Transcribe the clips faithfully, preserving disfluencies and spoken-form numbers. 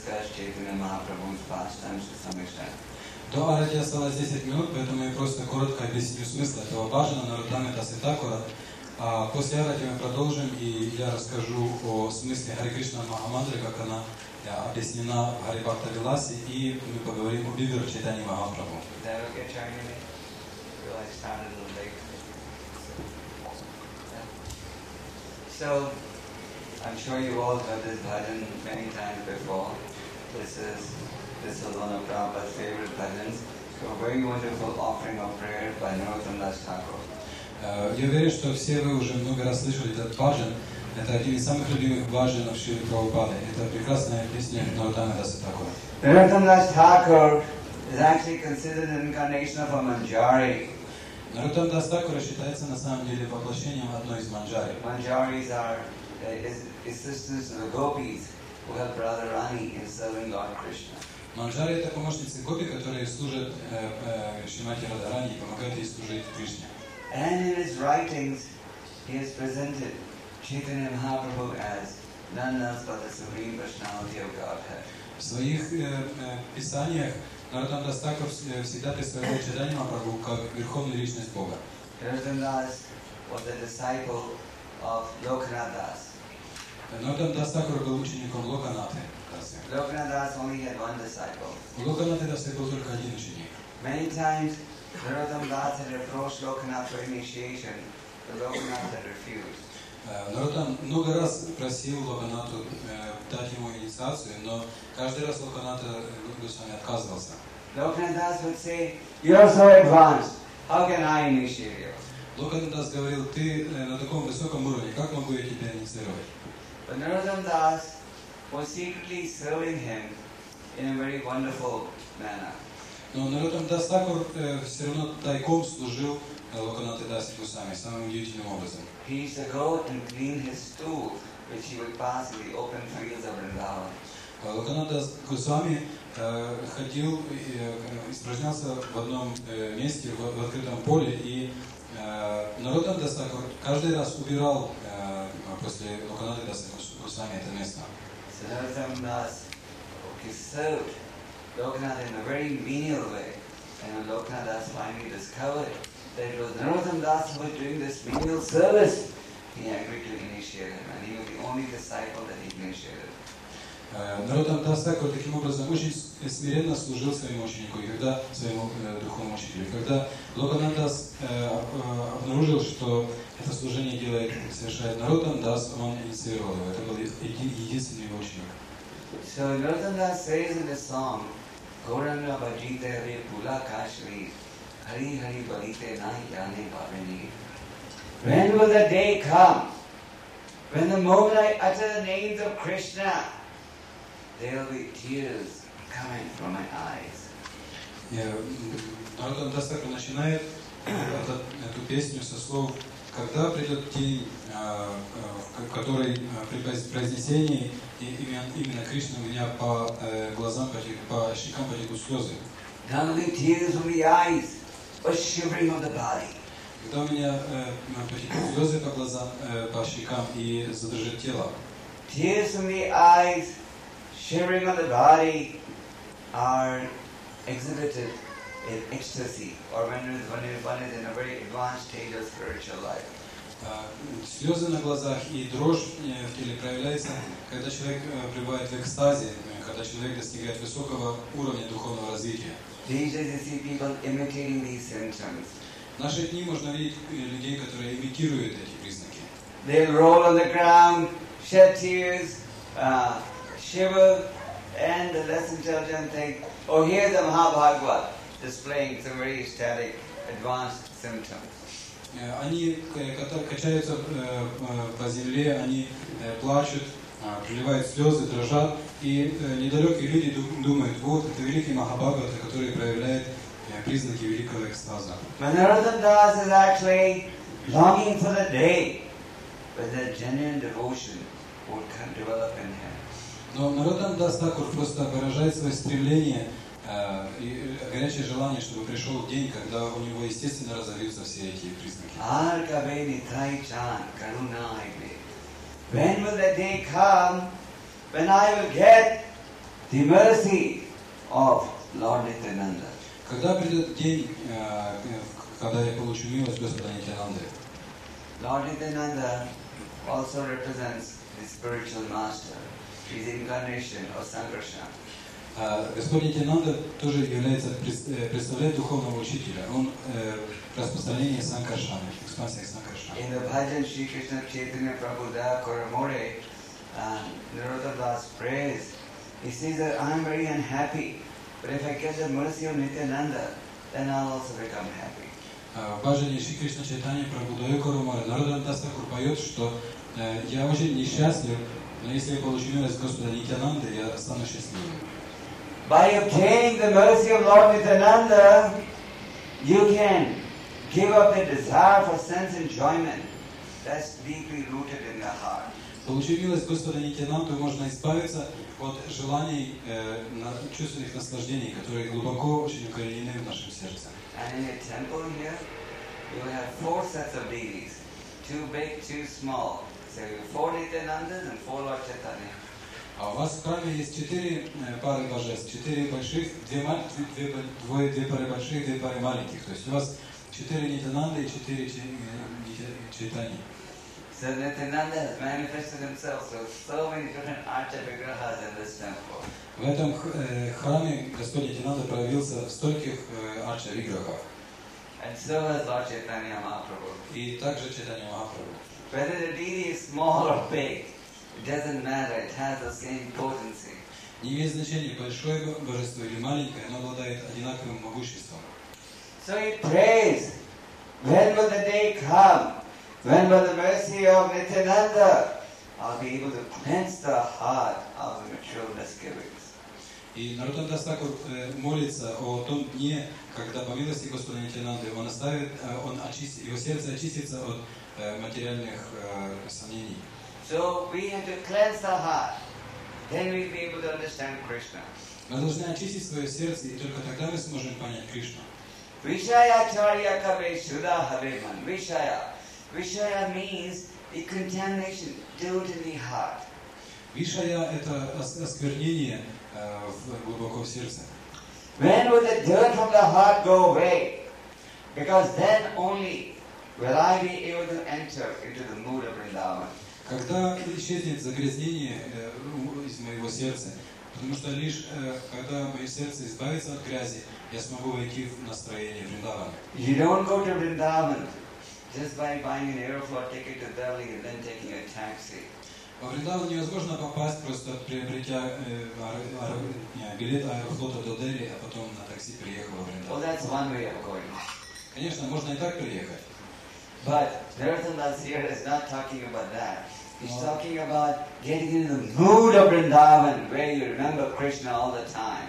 discuss Chaitanya Mahaprabhu's pastimes to some extent. До Арати осталось десять минут, поэтому я просто коротко объясню смысл этого баджана Нароттамы Даса Такура. А после Арати мы продолжим, и я расскажу о смысле Харе Кришна Махамантры, как она объяснена в Хари Бхакта Виласе, и мы поговорим о Бивер Чайтаньи Махапрабху. So, I'm sure you've all heard this bhajan many times before. This is this is one of Prabhupada's favorite bhajans. So, a very wonderful offering of prayer by Narottam Das Thakur. Я уверен, что все вы уже много раз слышали этот баджан. Это один из самых любимых баджанов Шрилы Прабхупады. Это прекрасная песня Нароттамы Даса Такура. Narottam Das Thakur is actually considered an incarnation of a Manjari. Нароттам Дас Такура считается на самом деле воплощением одной из манджари. Manjaris are uh, assistants of the gopis who help Radharani in serving Lord Krishna. Манджари это помощницы гопи, которые служат э, э, Шримати Радхарани и помогают ей служить Кришне. And in his writings, he has presented Chaitanya Mahaprabhu as none else but the Supreme Personality of Godhead. В своих э, э, писаниях Нароттам Дас Такур всегда представляет Чайтанью Махапрабху как верховную личность Бога. Narottama Das was a disciple of Lokanath Das. Нароттам Дас Такур был учеником Локанаты. Lokanath Das only had one disciple. У Локанаты Даса был только один ученик. Many times Narottama Das had approached Lokanath for initiation, but Lokanath had refused. Нароттам много раз просил Локанату э, дать ему инициацию, но каждый раз Локаната Госвами отказывался. Lokanath Das would say, "You are so advanced. How can I initiate you?" Локанат Дас говорил: ты э, на таком высоком уровне, как могу я тебя инициировать? But Narottama Das was secretly serving him in a very wonderful manner. Но Нароттам Дас Такур э, все равно тайком служил э, Локанате Дасе Госвами самым удивительным образом. He used to go and clean his stool, which he would pass in the open fields of Vrindavan. Локанат Дас Госвами э, ходил и э, испражнялся в одном э, месте, в, в открытом поле, и э, Нароттам Дас Такур каждый раз убирал э, после Локанаты Даса Госвами это место. So Narottama Das okay, served Lokanath in a very menial way. And when Lokanath Das finally discovered that it was Narottama Das who was doing this menial service, he agreed to initiate him, and he was the only disciple that he initiated. Нароттам Дас Такур таким образом очень смиренно служил своему ученику, и когда своему э, духовному учителю. И когда Локанат Дас э, э, обнаружил, что это служение делает, совершает Нароттам Дас, он инициировал его. Это был еди, единственный его ученик. So Narottama Das says in the song, Gauranga Bhajite Hare Pula Kashri, Hari Hari Balite Nai Jane Bhavani. When will the day come when the moment I utter the names of Krishna, there will be tears coming from my eyes. Нароттам Дас Такур начинает эту, эту песню со слов: когда придет день, в который при произнесении именно, именно Кришны у меня по глазам, по щекам потекут слезы. Not only tears from the eyes, but shivering of the body. Когда у меня потекут слезы по глазам, по щекам и задрожит тело. Tears from the eyes, shivering of the body are exhibited in ecstasy, or when one is in a very advanced stage of spiritual life. Слезы на глазах и дрожь в теле проявляется, когда человек пребывает в экстазе, когда человек достигает высокого уровня духовного развития. These days you see people imitating these symptoms. В наши дни можно видеть людей, которые имитируют эти признаки. They'll roll on the ground, shed tears, uh, shiver, and the less intelligent think, oh, here's the Mahabhagavad, displaying some very ecstatic, advanced symptoms. Они качаются по земле, они плачут, проливают слезы, дрожат, и недалекие люди думают: вот это великий Махабхагавата, который проявляет признаки великого экстаза. Narottama Das is actually longing for the day when the genuine devotion would develop in him. Но Нароттама Дас Такур просто выражает свое стремление и горячее желание, чтобы пришел день, когда у него естественно разовьются все эти признаки. When will the day come when I will get the mercy of Lord Nityananda. Когда придет день, э, когда я получу милость Господа Нитянанды? Lord Nityananda also represents the spiritual master. He is the incarnation of Sankarshan. А Господь Нитянанда тоже является, представляет духовного учителя. Он э, распространение Санкаршаны, экспансия Санкаршаны. In the bhajan Shri Krishna Chaitanya Prabhu Da Koramore, uh, Narottama Das prays, he says that I am very unhappy, but if I get the mercy of Nityananda, then I'll also become happy. В баджане Шри Кришна Чайтанья Прабхудая Корамора Нароттама Das Тхакур поет, что э, я очень несчастлив, но если я получу милость Господа Нитянанды, я стану счастливым. By obtaining the mercy of Lord Nityananda, you can give up the desire for sense enjoyment that's deeply rooted in the heart. Получив милость Господа Нитянанду, можно избавиться от желаний э, на, чувственных наслаждений, которые глубоко очень укоренены в нашем сердце. And in a temple here, you will have four sets of deities, two big, two small. So four Nityanandas and four Lord Chaitanya. А у вас в храме есть четыре э, пары божеств, четыре больших, две, две, две, две пары больших, две пары маленьких. То есть у вас четыре Нитянанды и четыре Чайтаньи. So Nityananda has manifested himself through so many different archa vigrahas in this temple. В этом э, храме Господь Нитянанда проявился в стольких э, арча виграхах. And so has Lord Chaitanya Mahaprabhu. И также Чайтанья Махапрабху. Whether the deity is small or big, it doesn't matter, it has the same potency. Не имеет значения, большое божество или маленькое, оно обладает одинаковым могуществом. So he prays, when will the day come, when will the mercy of Nityananda, I'll be able to cleanse the heart of the material misgivings. И Нароттама Das Тхакур молится о том дне, когда по милости Господа Нитянанды он оставит, он очистит, его сердце очистится от материальных сомнений. So we have to cleanse the heart, then we'll be able to understand Krishna. Мы должны очистить свое сердце, и только тогда мы сможем понять Кришну. Vishaya charya kabe shuddha haveman. Vishaya. Vishaya means the contamination, dirt in the heart. Вишая – это осквернение глубоко в сердце. When will the dirt from the heart go away? Because then only will I be able to enter into the mood of Vrindavan. Когда исчезнет загрязнение из моего сердца, потому что лишь когда мое сердце избавится от грязи, я смогу войти в настроение Вриндавана. You don't go to Vrindavan just by buying an Aeroflot ticket to Delhi and then taking a taxi. Во Вриндаван невозможно попасть, просто приобретя э, ар, ар, билет аэрофлота до Дели, а потом на такси приехал во Вриндаван. Well, that's one way of going. Конечно, можно и так приехать. But Narottama Das here is not talking about that. He's talking about getting into the mood of Vrindavan, where you remember Krishna all the time.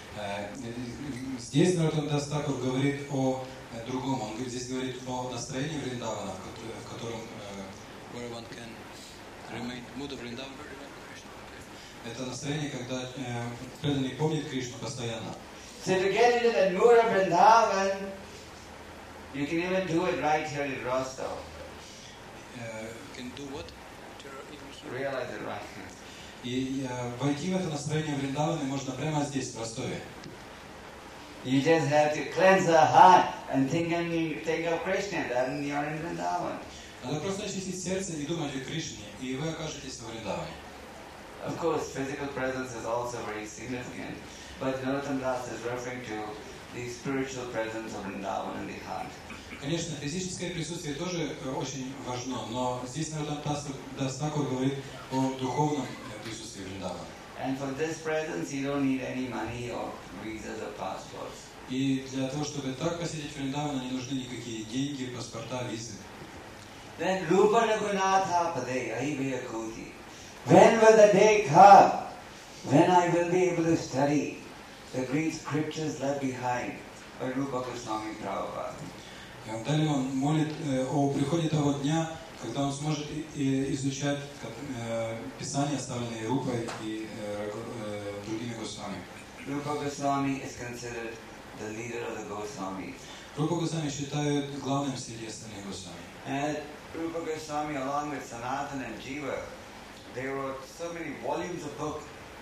Здесь Нароттама Das Тхакур говорит о другом. Он здесь говорит о настроении Вриндавана, в котором where one can remain mood of Vrindavan. Это настроение, когда преданный помнит Кришну постоянно. So to get into the mood of Vrindavan, you can even do it right here in Rostov. Can do what? Realize it right here. И войти в это настроение Вриндавана можно прямо здесь, в Ростове. You just have to cleanse the heart and think, and think of Krishna, then you are in Vrindavan. Надо просто очистить сердце и думать о Кришне, и вы окажетесь в Вриндаване. Of course, physical presence is also very significant, but Narottama Das is referring to the spiritual presence of Vrindavan in the heart. Конечно, физическое присутствие тоже очень важно, но здесь Нароттама Das Тхакур говорит о духовном присутствии Вриндавана. And for this presence, you don't need any money or visas or passports. И для того, чтобы так посетить Вриндавана, не нужны никакие деньги, паспорта, визы. Then Rupa Raghunatha Pade Ahiveya Kuti. When will the day come when I will be able to study the great scriptures left behind by Rupa Goswami Prabhupada? Далее он молит о приходе того дня, когда он сможет изучать Писания, оставленные Рупой и другими Госвами. Rupa Goswami is considered the leader of the Goswami. Рупа Госвами считают главным среди остальных Госвами. And Rupa Goswami, along with Sanatana and Jiva, they wrote so many volumes of books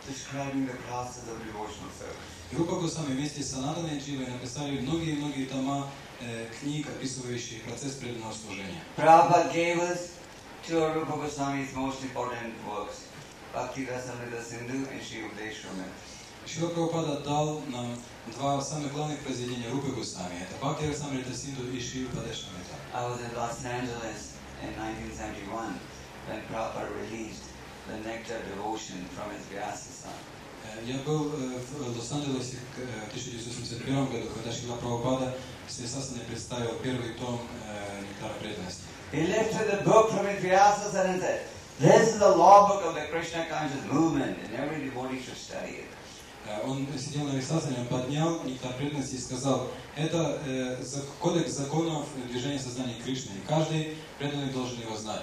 describing the classes of devotional service. Группа Госвами вместе с Санатаной Дживой написали многие-многие тома э, книг, описывающих процесс преданного служения. Prabhupada gave us two of Rupa Goswami's most important works, Bhakti Rasamrita Sindhu and Shri Udeshwarmit. Шрила Прабхупада дал нам два самых главных произведения Рупы Госвами. Это Бхакти Расамрита Синдху и Шри Упадешамрита. I was in Los Angeles in nineteen seventy-one when Prabhupada released the Nectar Devotion from his Vyasa son. Я был в Лос-Анджелесе в тысяча девятьсот семьдесят первом году, когда Шрила Прабхупада с Вьясасаной представил первый том Нектара преданности. He lifted the book from his Vyasa son and said, "This is the law book of the Krishna conscious movement, and every devotee should study it." Он сидел на Вьясасане, он поднял Нектар преданности и сказал, это э, кодекс законов движения сознания Кришны, и каждый преданный должен его знать.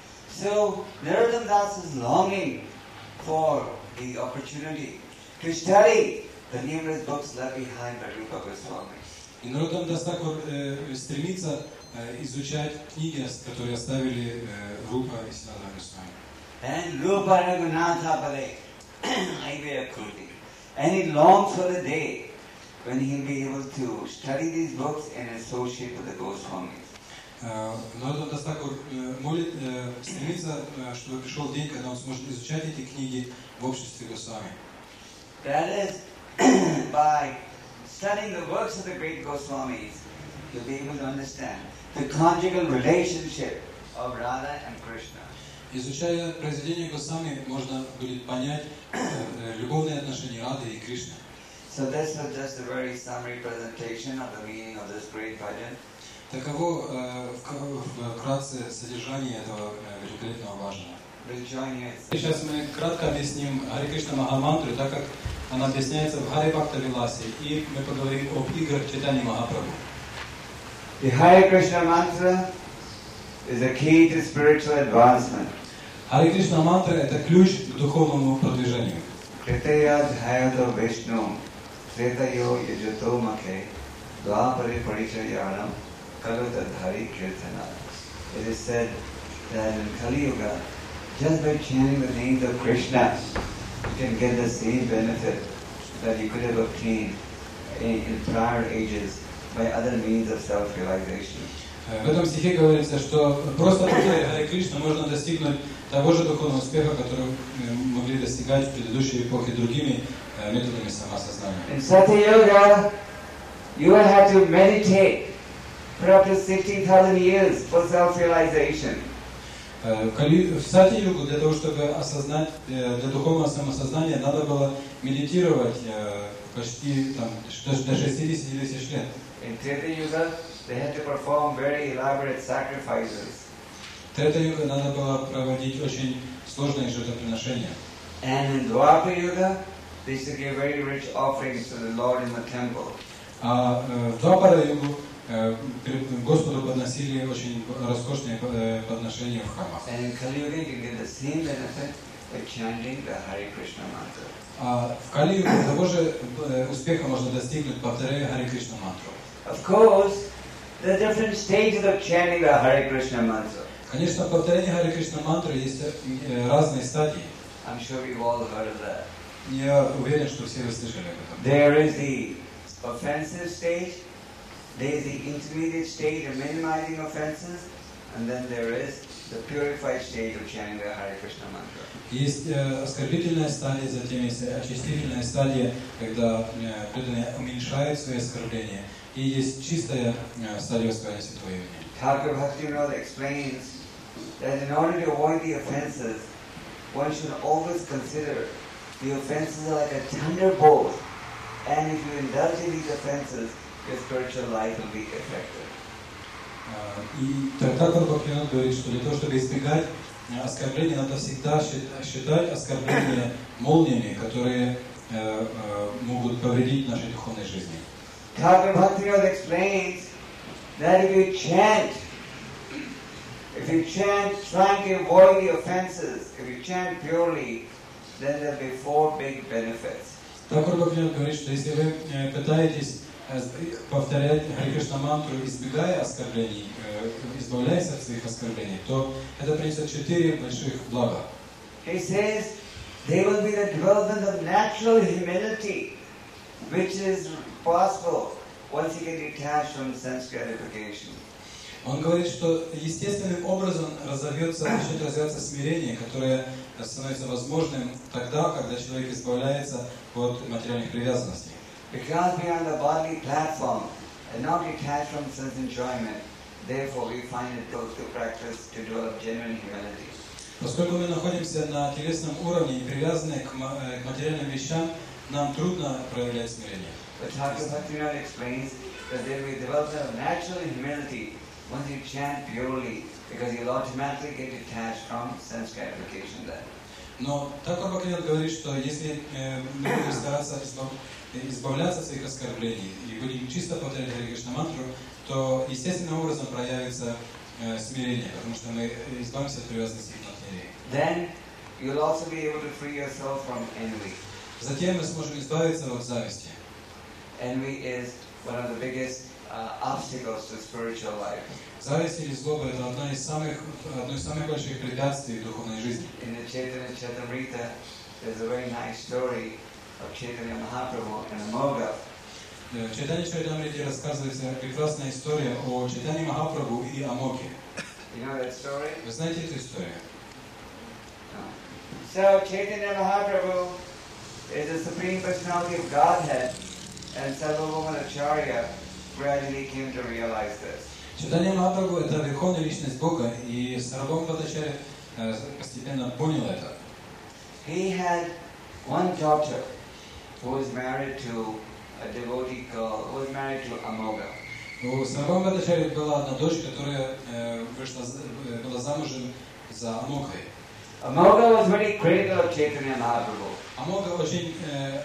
So, Narottam Das is longing for the opportunity to study the numerous books left behind by Rupa Goswami. И Нароттам Дас Такур э, стремится э, изучать книги, которые оставили э, Рупа и Санатана Госвами. And Rupa Raghunatha Pade, Aiveya Kruti. And he longs for the day when he'll be able to study these books and associate with the Goswamis. Нароттам Дас Такур молит, стремится, чтобы пришел день, когда он сможет изучать эти книги в обществе Госвами. That is, by studying the works of the great Goswamis, you'll be able to understand the conjugal relationship of Radha and Krishna. Изучая произведения Госвами, можно будет понять э, любовные отношения Рады и Кришны. So this was just a very summary presentation of the meaning of this great bhajan. Таково э, вкратце содержание этого э, великолепного баджана. We'll join you. Сейчас мы кратко объясним Харе Кришна Махамантру, так как она объясняется в Харе Бхакта Виласе, и мы поговорим об играх Чайтаньи Махапрабху. The Hare Krishna mantra is a key to spiritual advancement. Харе Кришна мантра – это ключ к духовному продвижению. Kritaya dhayado Vishnu, Tretayo yajato makhe, dvapare parichayanam, kalutadhari kirtana. It is said that in Kali Yuga, just by chanting the names of Krishna, you can get the same benefit that you could have obtained in, in prior ages by other means of self-realization. В этом стихе говорится, что просто повторяя Харе Кришна можно достигнуть того же духовного успеха, который могли достигать в предыдущей эпохе другими методами самосознания. In Satya Yoga, you will have to meditate for up to sixty thousand years for self-realization. В Сати-югу для того, чтобы осознать, для духовного самосознания, надо было медитировать почти там, до шестидесяти тысяч лет. In Treta Yuga, they had to perform very elaborate sacrifices. В Трета-юга надо было проводить очень сложные жертвоприношения. And in Dwapara Yuga, they used to give very rich offerings to the Lord in the temple. А в Двапара-югу Господу подносили очень роскошные подношения в храмах. And in Kali Yuga, you can get the same benefit by chanting the Hare Krishna mantra. А в Кали-югу того же успеха можно достигнуть, повторяя Харе Кришна мантру. Of course, there are different stages of chanting the Hare Krishna mantra. Конечно, повторение Харе Кришна мантры есть разные стадии. I'm sure we've all heard of that. Я уверен, что все вы слышали об этом. There is the offensive stage, there is the intermediate stage of minimizing offenses, and then there is the purified stage of chanting the Hare Krishna mantra. Есть э, оскорбительная стадия, затем есть очистительная стадия, когда э, преданные уменьшают свои оскорбления, и есть чистая э, стадия воспевания Святого имени. Thakur Bhaktivinoda explains that in order to avoid the offenses, one should always consider the offenses are like a thunderbolt, and if you indulge in these offenses, your spiritual life will be affected. И Тхакур Бхактивинода говорит, что для того, чтобы избегать оскорблений, надо всегда считать оскорбления молниями, которые э, э, могут повредить нашей духовной жизни. Thakur Bhaktivinoda explains that if you chant, if you chant trying to avoid the offenses, if you chant purely, then there will be four big benefits. Тхакур Бхактивинода говорит, что если вы э, пытаетесь повторять Харе Кришна мантру, избегая оскорблений, э, избавляясь от своих оскорблений, то это принесет четыре больших блага. He says There will be the development of natural humility, which is possible once you get detached from sense gratification. Он говорит, что естественным образом разовьется, начнет развиваться смирение, которое становится возможным тогда, когда человек избавляется от материальных привязанностей. Because we are on the bodily platform and not detached from sense enjoyment, therefore we find it good to practice to develop genuine humility. Поскольку мы находимся на телесном уровне и привязаны к материальным вещам, нам трудно проявлять смирение. But Thakur Bhaktivinoda explains that there will be development of natural humility once you chant purely, because you'll automatically get detached from sense gratification then. Но Тхакур Бхактивинода говорит, что если э, мы будем стараться избав... избавляться от своих оскорблений и будем чисто повторять Харе Кришна мантру, то естественным образом проявится э, смирение, потому что мы избавимся от привязанности к материи. Then you'll also be able to free yourself from envy. Затем мы сможем избавиться от зависти. Envy is one of the biggest uh, obstacles to spiritual life. Зависть или злоба – это одна из самых, одно из самых больших препятствий в духовной жизни. In the Chaitanya Charitamrita, there's a very nice story of Chaitanya Mahaprabhu and Amoga. В Чайтанья Чаритамрите рассказывается прекрасная история о Чайтанье Махапрабху и Амоге. You know that story? Вы знаете эту историю? No. So Chaitanya Mahaprabhu is the Supreme Personality of Godhead, and Sarvabhauma Acharya gradually came to realize this. Чайтанья Махапрабху – это верховная личность Бога, и Сарвабхаума Бхаттачарья постепенно понял это. He had one daughter who was married to a devotee girl, who was married to Amoga. У Сарвабхаума Бхаттачарьи была одна дочь, которая э, вышла, была замужем за Амогой. Amoga was very critical of Chaitanya Mahaprabhu. Амога очень э,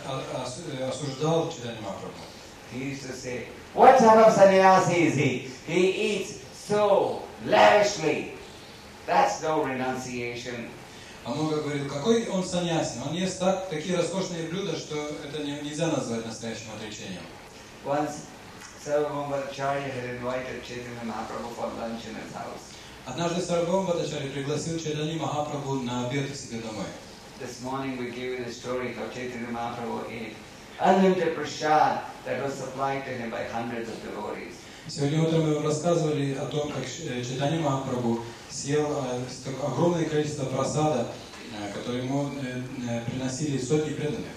осуждал Чайтанью Махапрабху. He used to say, "What type of sannyasi is he? He eats so lavishly. That's no renunciation." Амога говорил, какой он саньяси, он ест так, такие роскошные блюда, что это не, нельзя назвать настоящим отречением. Once Sarvabhauma Acharya had invited Chaitanya Mahaprabhu for lunch in his house. Однажды Сарвабхаума Бхаттачарья пригласил Чайтанью Махапрабху на обед к себе домой. This morning we gave you the story how Chaitanya Mahaprabhu ate unlimited prasad that was supplied to him by hundreds of devotees. Сегодня утром мы вам рассказывали о том, как Чайтанья Махапрабху съел огромное количество прасада, которое ему приносили сотни преданных.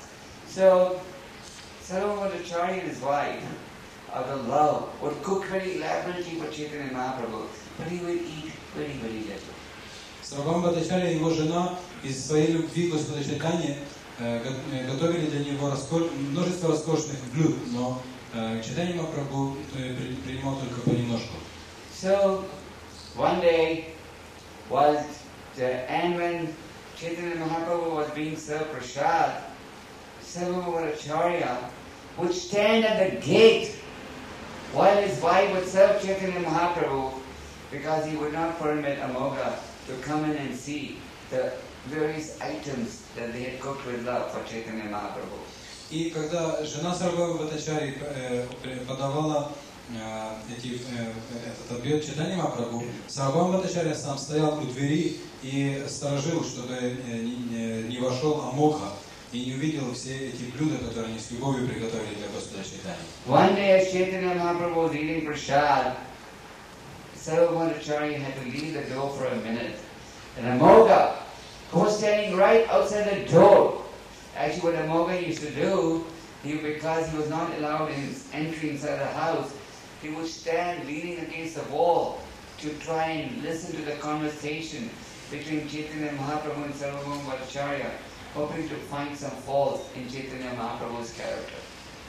So, Sarvabhauma Acharya and his wife, out of love, would cook very elaborately for Chaitanya Mahaprabhu, but he would eat very, very little. Сарвабхаума Бхаттачарья и его жена из своей любви к Господу Чайтанье готовили для него раскош... множество роскошных блюд, но Чайтанья Махапрабху принимал только понемножку. So, one day, was the, and when Chaitanya Mahaprabhu was being served prasad, Sarvabhauma Acharya would stand at the gate while his wife would serve Chaitanya Mahaprabhu, because he would not permit Amoga to come in and see the various items that they had cooked with love for Chaitanya Mahaprabhu. И когда жена Сарвабхаума Бхаттачарьи подавала эти, этот обед Чайтанье Махапрабху, Сарвабхаума Бхаттачарья сам стоял у двери и сторожил, чтобы не, не вошел Амога и не увидел все эти блюда, которые они с любовью приготовили для Господа Чайтаньи. One day as Chaitanya Mahaprabhu was eating prasad, Sarvabhauma Acharya had to leave the door for a minute. And Amoga, who was standing right outside the door, actually what Amoga used to do, he, because he was not allowed in entry inside the house, he would stand leaning against the wall to try and listen to the conversation between Chaitanya Mahaprabhu and Sarvabhauma Acharya, hoping to find some fault in Chaitanya Mahaprabhu's character.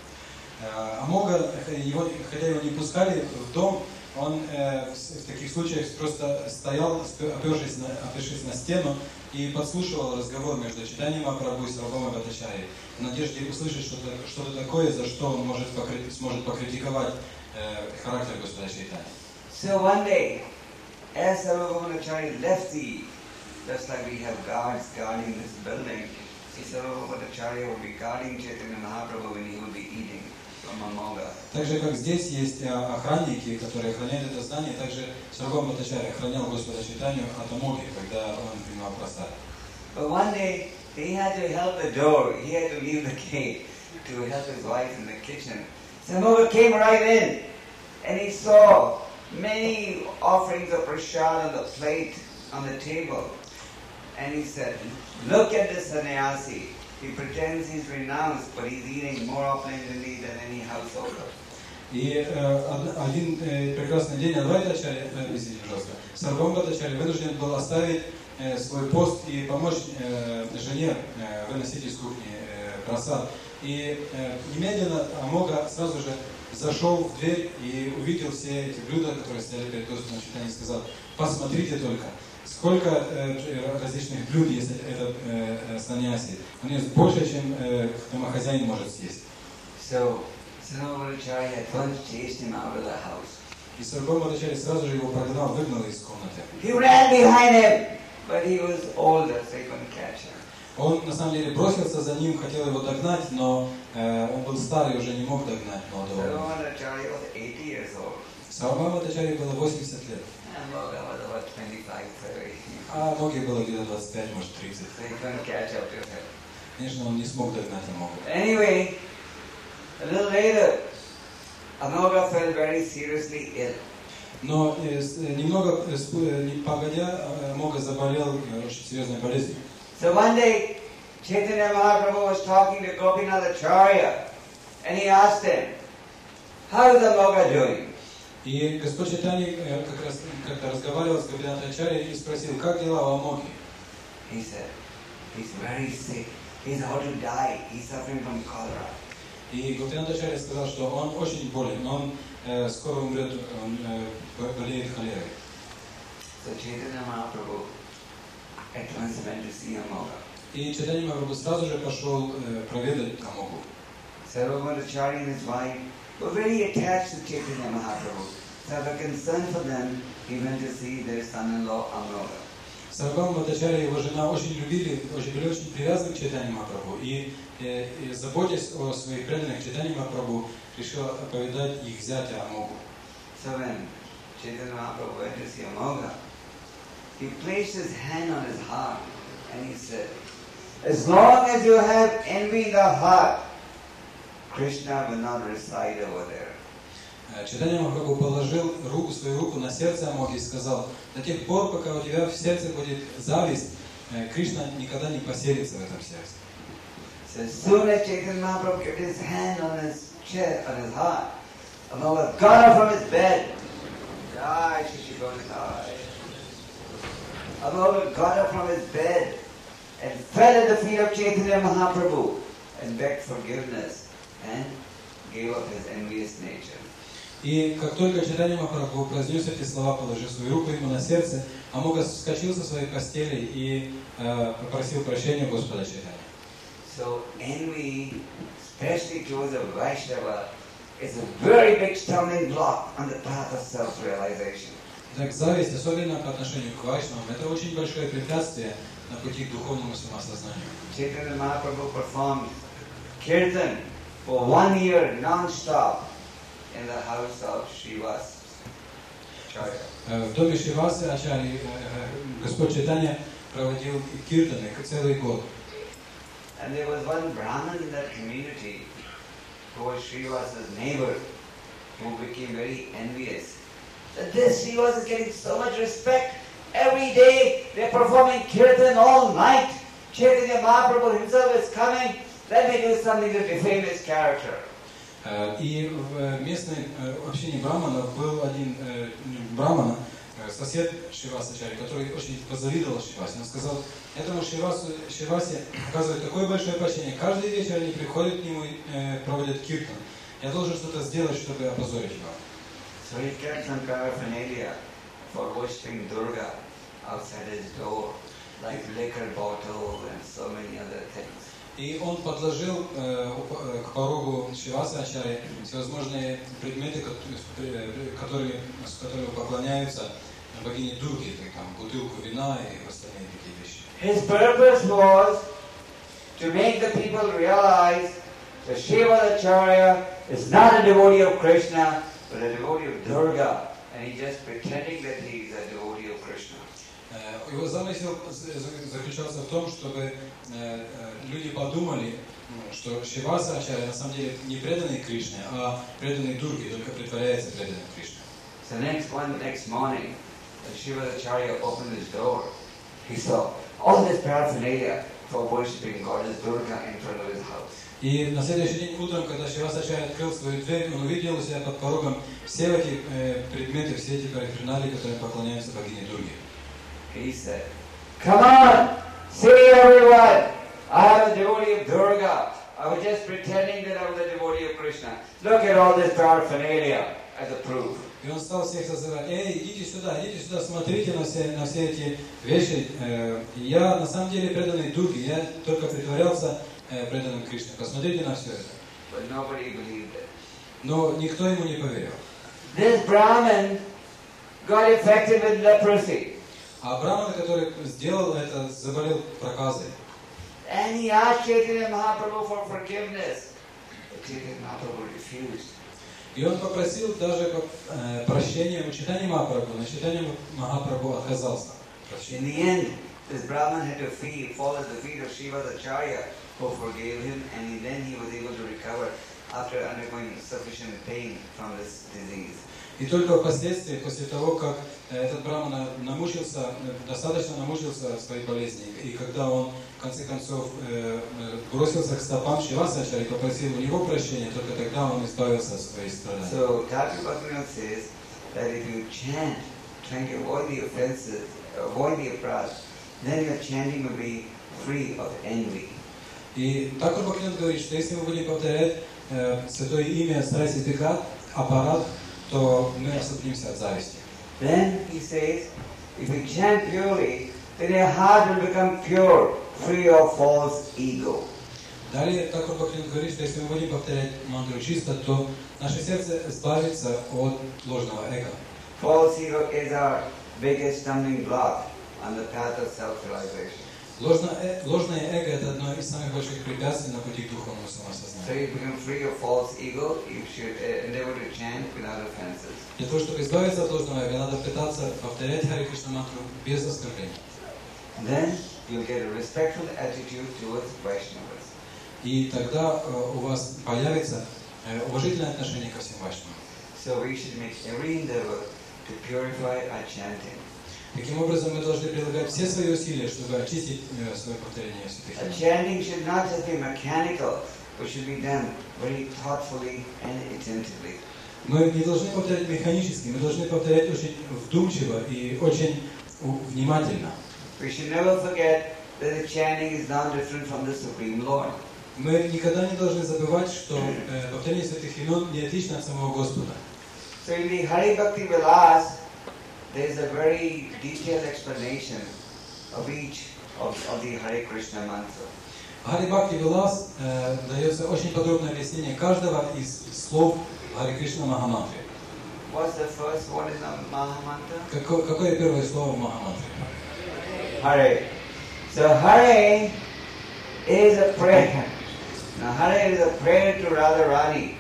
Амога, его, хотя его не пускали в дом, он э, в таких случаях просто стоял, опершись на, опершись на стену, и подслушивал разговор между Чайтаньей Махапрабху и Сарвабхаумой Бхаттачарьей в надежде услышать что-то, что-то такое, за что он может покри- сможет покритиковать э, характер Господа Чайтаньи. So one day, as Sarvabhauma Acharya left the, just like we have guards guarding this building, see Sarvabhauma Acharya would be guarding Chaitanya Mahaprabhu when he would be eating from Amoga. Так же, как здесь есть охранники, которые охраняют это здание, также Сарвабхаума Бхаттачарья охранял Господа Чайтанью от Амоги, когда он принимал прасад. But one day, he had to help the door. He had to leave the gate to help his wife in the kitchen. So Amoga came right in, and he saw many offerings of prasad on the plate on the table. And he said, look at this sannyasi. He pretends he's renounced, but he's eating more opulently than any householder. И э, один э, прекрасный день Адвайтачарья, э, извините, пожалуйста, Сарвабхаума Бхаттачарья вынужден был оставить э, свой пост и помочь э, жене э, выносить из кухни э, просад. И э, немедленно Амога сразу же зашел в дверь и увидел все эти блюда, которые стояли перед Господом Чайтаньей, и сказал: посмотрите только, сколько э, различных блюд есть этот э, саньяси. У него больше, чем э, домохозяин может съесть. So, Sarvabhaumacharya at once chased him out of the house. И Сарвабхаума Бхаттачарья сразу же его прогнал, выгнал из комнаты. He ran behind him, but he was older, so he couldn't catch him. Он на самом деле бросился за ним, хотел его догнать, но э, он был старый, уже не мог догнать молодого. Sarvabhaumacharya was eighty years old. Сарвабхаума Бхаттачарье было восемьдесят лет. And Moga was about twenty-five, thirty. А Моге было где-то двадцать пять, может тридцать. So he couldn't catch up to him. Конечно, он не смог догнать Амогу. Anyway, a little later, Amoga fell very seriously ill. Но э, с, э, немного э, с, э, не погодя, Амога заболел э, очень серьезной болезнью. So one day, Chaitanya Mahaprabhu was talking to Gopinath Acharya, and he asked him, how is Amoga doing? И Господь Чайтанья э, как раз как-то разговаривал с Гопинатхом Ачарьей и спросил, как дела у Амоги? He said, he's very sick. He's about to die. He's suffering from cholera. И Гопинатх Ачарья сказал, что он очень болен, он э, скоро умрет, он э, болеет холерой. So Chaitanya Mahaprabhu at once went to see Amoga. И Чайтанья Махапрабху сразу же пошел э, проведать Амогу. Sarvabhaumacharya and his wife were very attached to Chaitanya Mahaprabhu. So out of concern for them, he went to see their son-in-law Amoga. Сарвабхаума Бхаттачарья и его жена очень любили, очень были очень привязаны к Чайтанье Махапрабху. И, э, и заботясь о своих преданных, Чайтанья Махапрабху решил оповедать их зятя Амогу. So when Chaitanya Mahaprabhu went to see Amoga, he placed his hand on his heart and he said, as long as you have envy in the heart, Krishna will not reside over there. Чайтанья Махапрабху положил руку, свою руку на сердце Амоги и сказал: до тех пор, пока у тебя в сердце будет зависть, Кришна никогда не поселится в этом сердце. So as soon as Chaitanya Mahaprabhu kept his hand on his chest, on his heart, Amoga got up from his bed. Jai Shri Gauranga. Amoga got up from his bed and fell at the feet of Chaitanya Mahaprabhu and begged forgiveness and gave up his envious nature. И как только Чайтанья Махапрабху произнес эти слова, положив свою руку ему на сердце, Амога вскочил со своей постели и э, попросил прощения Господа Чайтаньи. So envy, especially towards a Vaishnava, is a very big stumbling block on the path of self-realization. Так, зависть, особенно по отношению к вайшнавам, это очень большое препятствие на пути к духовному самоосознанию. Chaitanya Mahaprabhu performed kirtan for one year non-stop in the house of Srivas Acharya. В доме Шривасы Ачарьи Господь Чайтанья проводил киртаны целый год. And there was one Brahmin in that community who was Srivasa's neighbor, who became very envious. That this Srivasa is getting so much respect. Every day they're performing kirtan all night. Chaitanya Mahaprabhu himself is coming. Let me do something to defame his character. И в местной общине браманов был один брамана, сосед Шриваса Ачарьи, который очень позавидовал Шривасе. Он сказал, этому Шривасу, Шривасе оказывает такое большое почтение. Каждый вечер они приходят к нему и проводят киртан. Я должен что-то сделать, чтобы опозорить его. So he kept some paraphernalia for worshiping Durga outside his door, like liquor bottle and so many other things. И он подложил э, к порогу Шривасы Ачарьи всевозможные предметы, которые, с которыми поклоняются богине Дурги, там, бутылку вина и остальные такие вещи. His purpose was to make the people realize that Srivasa Acharya is not a devotee of Krishna, but a devotee of Durga, and he's just pretending that he is a devotee of Krishna. Его замысел заключался в том, чтобы люди подумали, что Шиваса Ачарья на самом деле не преданный Кришне, а преданный Дурге, только притворяется преданным Кришне. So next one, next morning, Shiva Acharya opened his door. He saw all this paraphernalia for worshipping Goddess Durga in front of his house. И на следующий день утром, когда Шиваса Ачарья открыл свою дверь, он увидел у себя под порогом все эти э, предметы, все эти параферналии, которые поклоняются богине Дурге. He said, "Come on, see everyone, I am a devotee of Durga. I was just pretending that I was a devotee of Krishna. Look at all this paraphernalia as a proof." И он стал всех созывать: эй, идите сюда, идите сюда, смотрите на все, на все эти вещи. Э, я на самом деле преданный Дурге, я только притворялся э, преданным Кришне. Посмотрите на все это. But nobody believed it. Но никто ему не поверил. This Brahmin got infected with leprosy. А Брахман, который сделал это, заболел проказой. And he asked Chaitanya Mahaprabhu for forgiveness. But Chaitanya Mahaprabhu refused. И он попросил даже э, прощения у Чайтаньи Махапрабху, но Чайтанья Махапрабху отказался. In the end, this Brahman had to feed, fall at the feet of Shivasa Acharya, who forgave him, and he, then he was able to recover after undergoing sufficient pain from this disease. И только впоследствии, после того, как этот Брахман намучился, достаточно намучился в своей болезни, и когда он в конце концов э, бросился к стопам Шивасы Ачарьи и попросил у него прощения, только тогда он избавился от своих страданий. So Thakur Bhaktivinoda says that if you chant, trying to avoid the offenses, avoid the apras, then your chanting will be free of envy. И Тхакур Бхактивинода говорит, что если мы будем повторять э, святое имя, стараясь избегать аппарат, то мы освободимся от зависти. Then he says, if you chant purely, then your heart will become pure, free of false ego. Далее Тхакур Бхактивинода говорит, что если мы будем повторять мантру чисто, то наше сердце избавится от ложного эго. False ego is our biggest stumbling block on the path of self-realization. Ложное, э, ложное эго – это одно из самых больших препятствий на пути к духовному самосознанию. So you become free of false ego, you should uh, endeavor to chant without offenses. Для того, чтобы избавиться от ложного эго, надо пытаться повторять Харе Кришна мантру без оскорблений. Then you'll get a respectful attitude towards Vaishnavas. И тогда э, у вас появится э, уважительное отношение ко всем вайшнавам. So we should make every endeavor to purify our chanting. Таким образом, мы должны прилагать все свои усилия, чтобы очистить э, свое повторение святых Our имен. chanting should not just be mechanical, but should be done very thoughtfully and attentively. Мы не должны повторять механически, мы должны повторять очень вдумчиво и очень внимательно. We should never forget that the chanting is not different from the Supreme Lord. Мы никогда не должны забывать, что э, повторение святых имен не отлично от самого Господа. So in the Hari Bhakti Vilas, there is a very detailed explanation of each of, of the Hare Krishna mantra. В Хари Бхакти Вилас э, дается очень подробное объяснение каждого из слов Хари Кришна Махамантры. What's the first one in the Mahamantra? Какое, какое первое слово в Махамантре? Hare. So Hare is a prayer. Now Hare is a prayer to Radharani.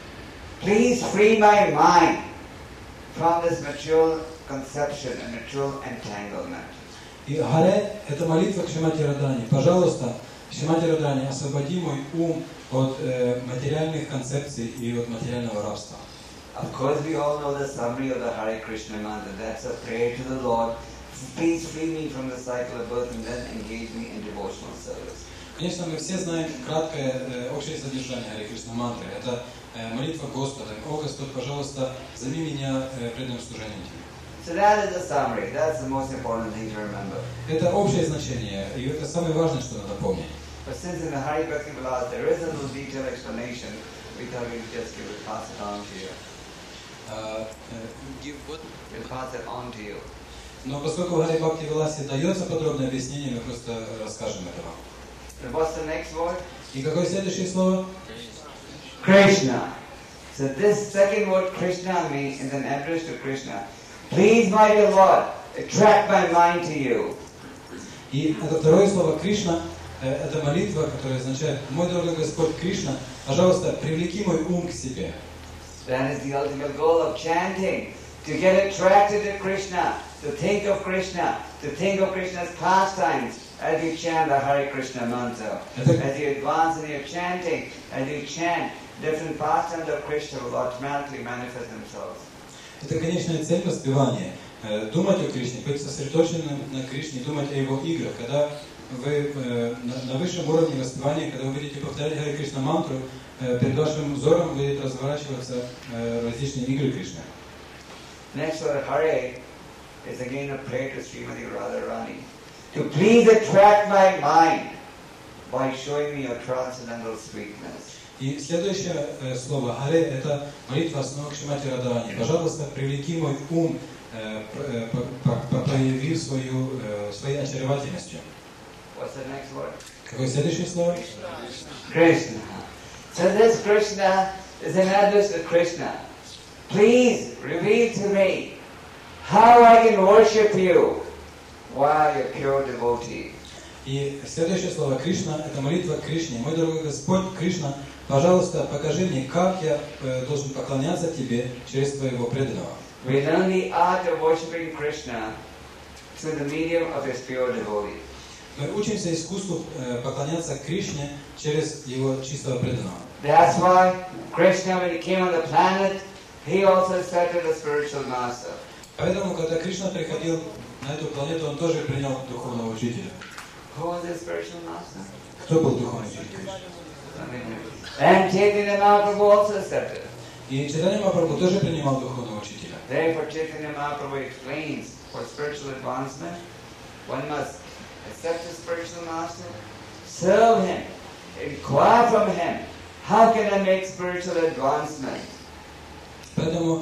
Please free my mind from this material conception and material entanglement. И Харе – это молитва к Шримати Радрани. Пожалуйста, Шримати Радрани, освободи мой ум от э, материальных концепций и от материального рабства. Of course, we all know the summary of the Hare Krishna mantra. That's a prayer to the Lord. Please free me from the cycle of birth and then engage me in devotional service. Конечно, мы все знаем краткое э, общее содержание Харе Кришна мантры. Это э, молитва Господа. О Господь, пожалуйста, займи меня э, преданным служением Тебе. So that is the summary. That's the most important thing to remember. Это общее значение, и это самое важное, что надо помнить. But since in the Hare Bhakti Vilas there is a little detailed explanation, we thought we'd just give it, pass it on to you. Uh, give what? We'll pass it on to you. Но поскольку в Хари Бхакти Виласе дается подробное объяснение, мы просто расскажем это вам. And what's the next word? И какое следующее слово? Krishna. So this second word, Krishna, means is an address to Krishna. Please, my dear Lord, attract my mind to you. И это второе слово Кришна, это молитва, которая означает: мой дорогой Господь Кришна, пожалуйста, привлеки мой ум к себе. That is the ultimate goal of chanting, to get attracted to Krishna, to think of Krishna, to think of Krishna's pastimes as you chant the Hare Krishna mantra. As you advance in your chanting, as you chant, different pastimes of Krishna will automatically manifest themselves. Это конечная цель воспевания. Думать о Кришне, быть сосредоточенным на Кришне, думать о Его играх. Когда вы на, на высшем уровне воспевания, когда вы будете повторять Харе Кришна мантру, перед вашим взором будет разворачиваться различные игры Кришны. Next word Hare is again a prayer to Srimati Radharani. To please attract my mind by showing me your transcendental sweetness. И следующее слово Харе – это молитва снова к Шримати Радхарани. Пожалуйста, привлеки мой ум, проявив свою, своей очаровательностью. What's the next word? Какое следующее слово? Krishna. So this Krishna is an address to Krishna. Please reveal to me how I can worship you while you're pure devotee. И следующее слово Кришна – это молитва к Кришне. Мой дорогой Господь, Кришна, пожалуйста, покажи мне, как я э, должен поклоняться Тебе через Твоего преданного. We learn the art of worshiping Krishna through the medium of his pure devotee. Мы учимся искусству э, поклоняться Кришне через Его чистого преданного. That's why Krishna, when he came on the planet, he also started a spiritual master. Поэтому, когда Кришна приходил на эту планету, он тоже принял духовного учителя. Who was his spiritual master? Кто был духовный учитель Кришны? And Chaitanya Mahaprabhu also accepted. И Чайтанья Махапрабху тоже принимал духовного учителя. Therefore, Chaitanya Mahaprabhu explains for spiritual advancement, one must accept the spiritual master, serve him, inquire from him, how can I make spiritual advancement? Поэтому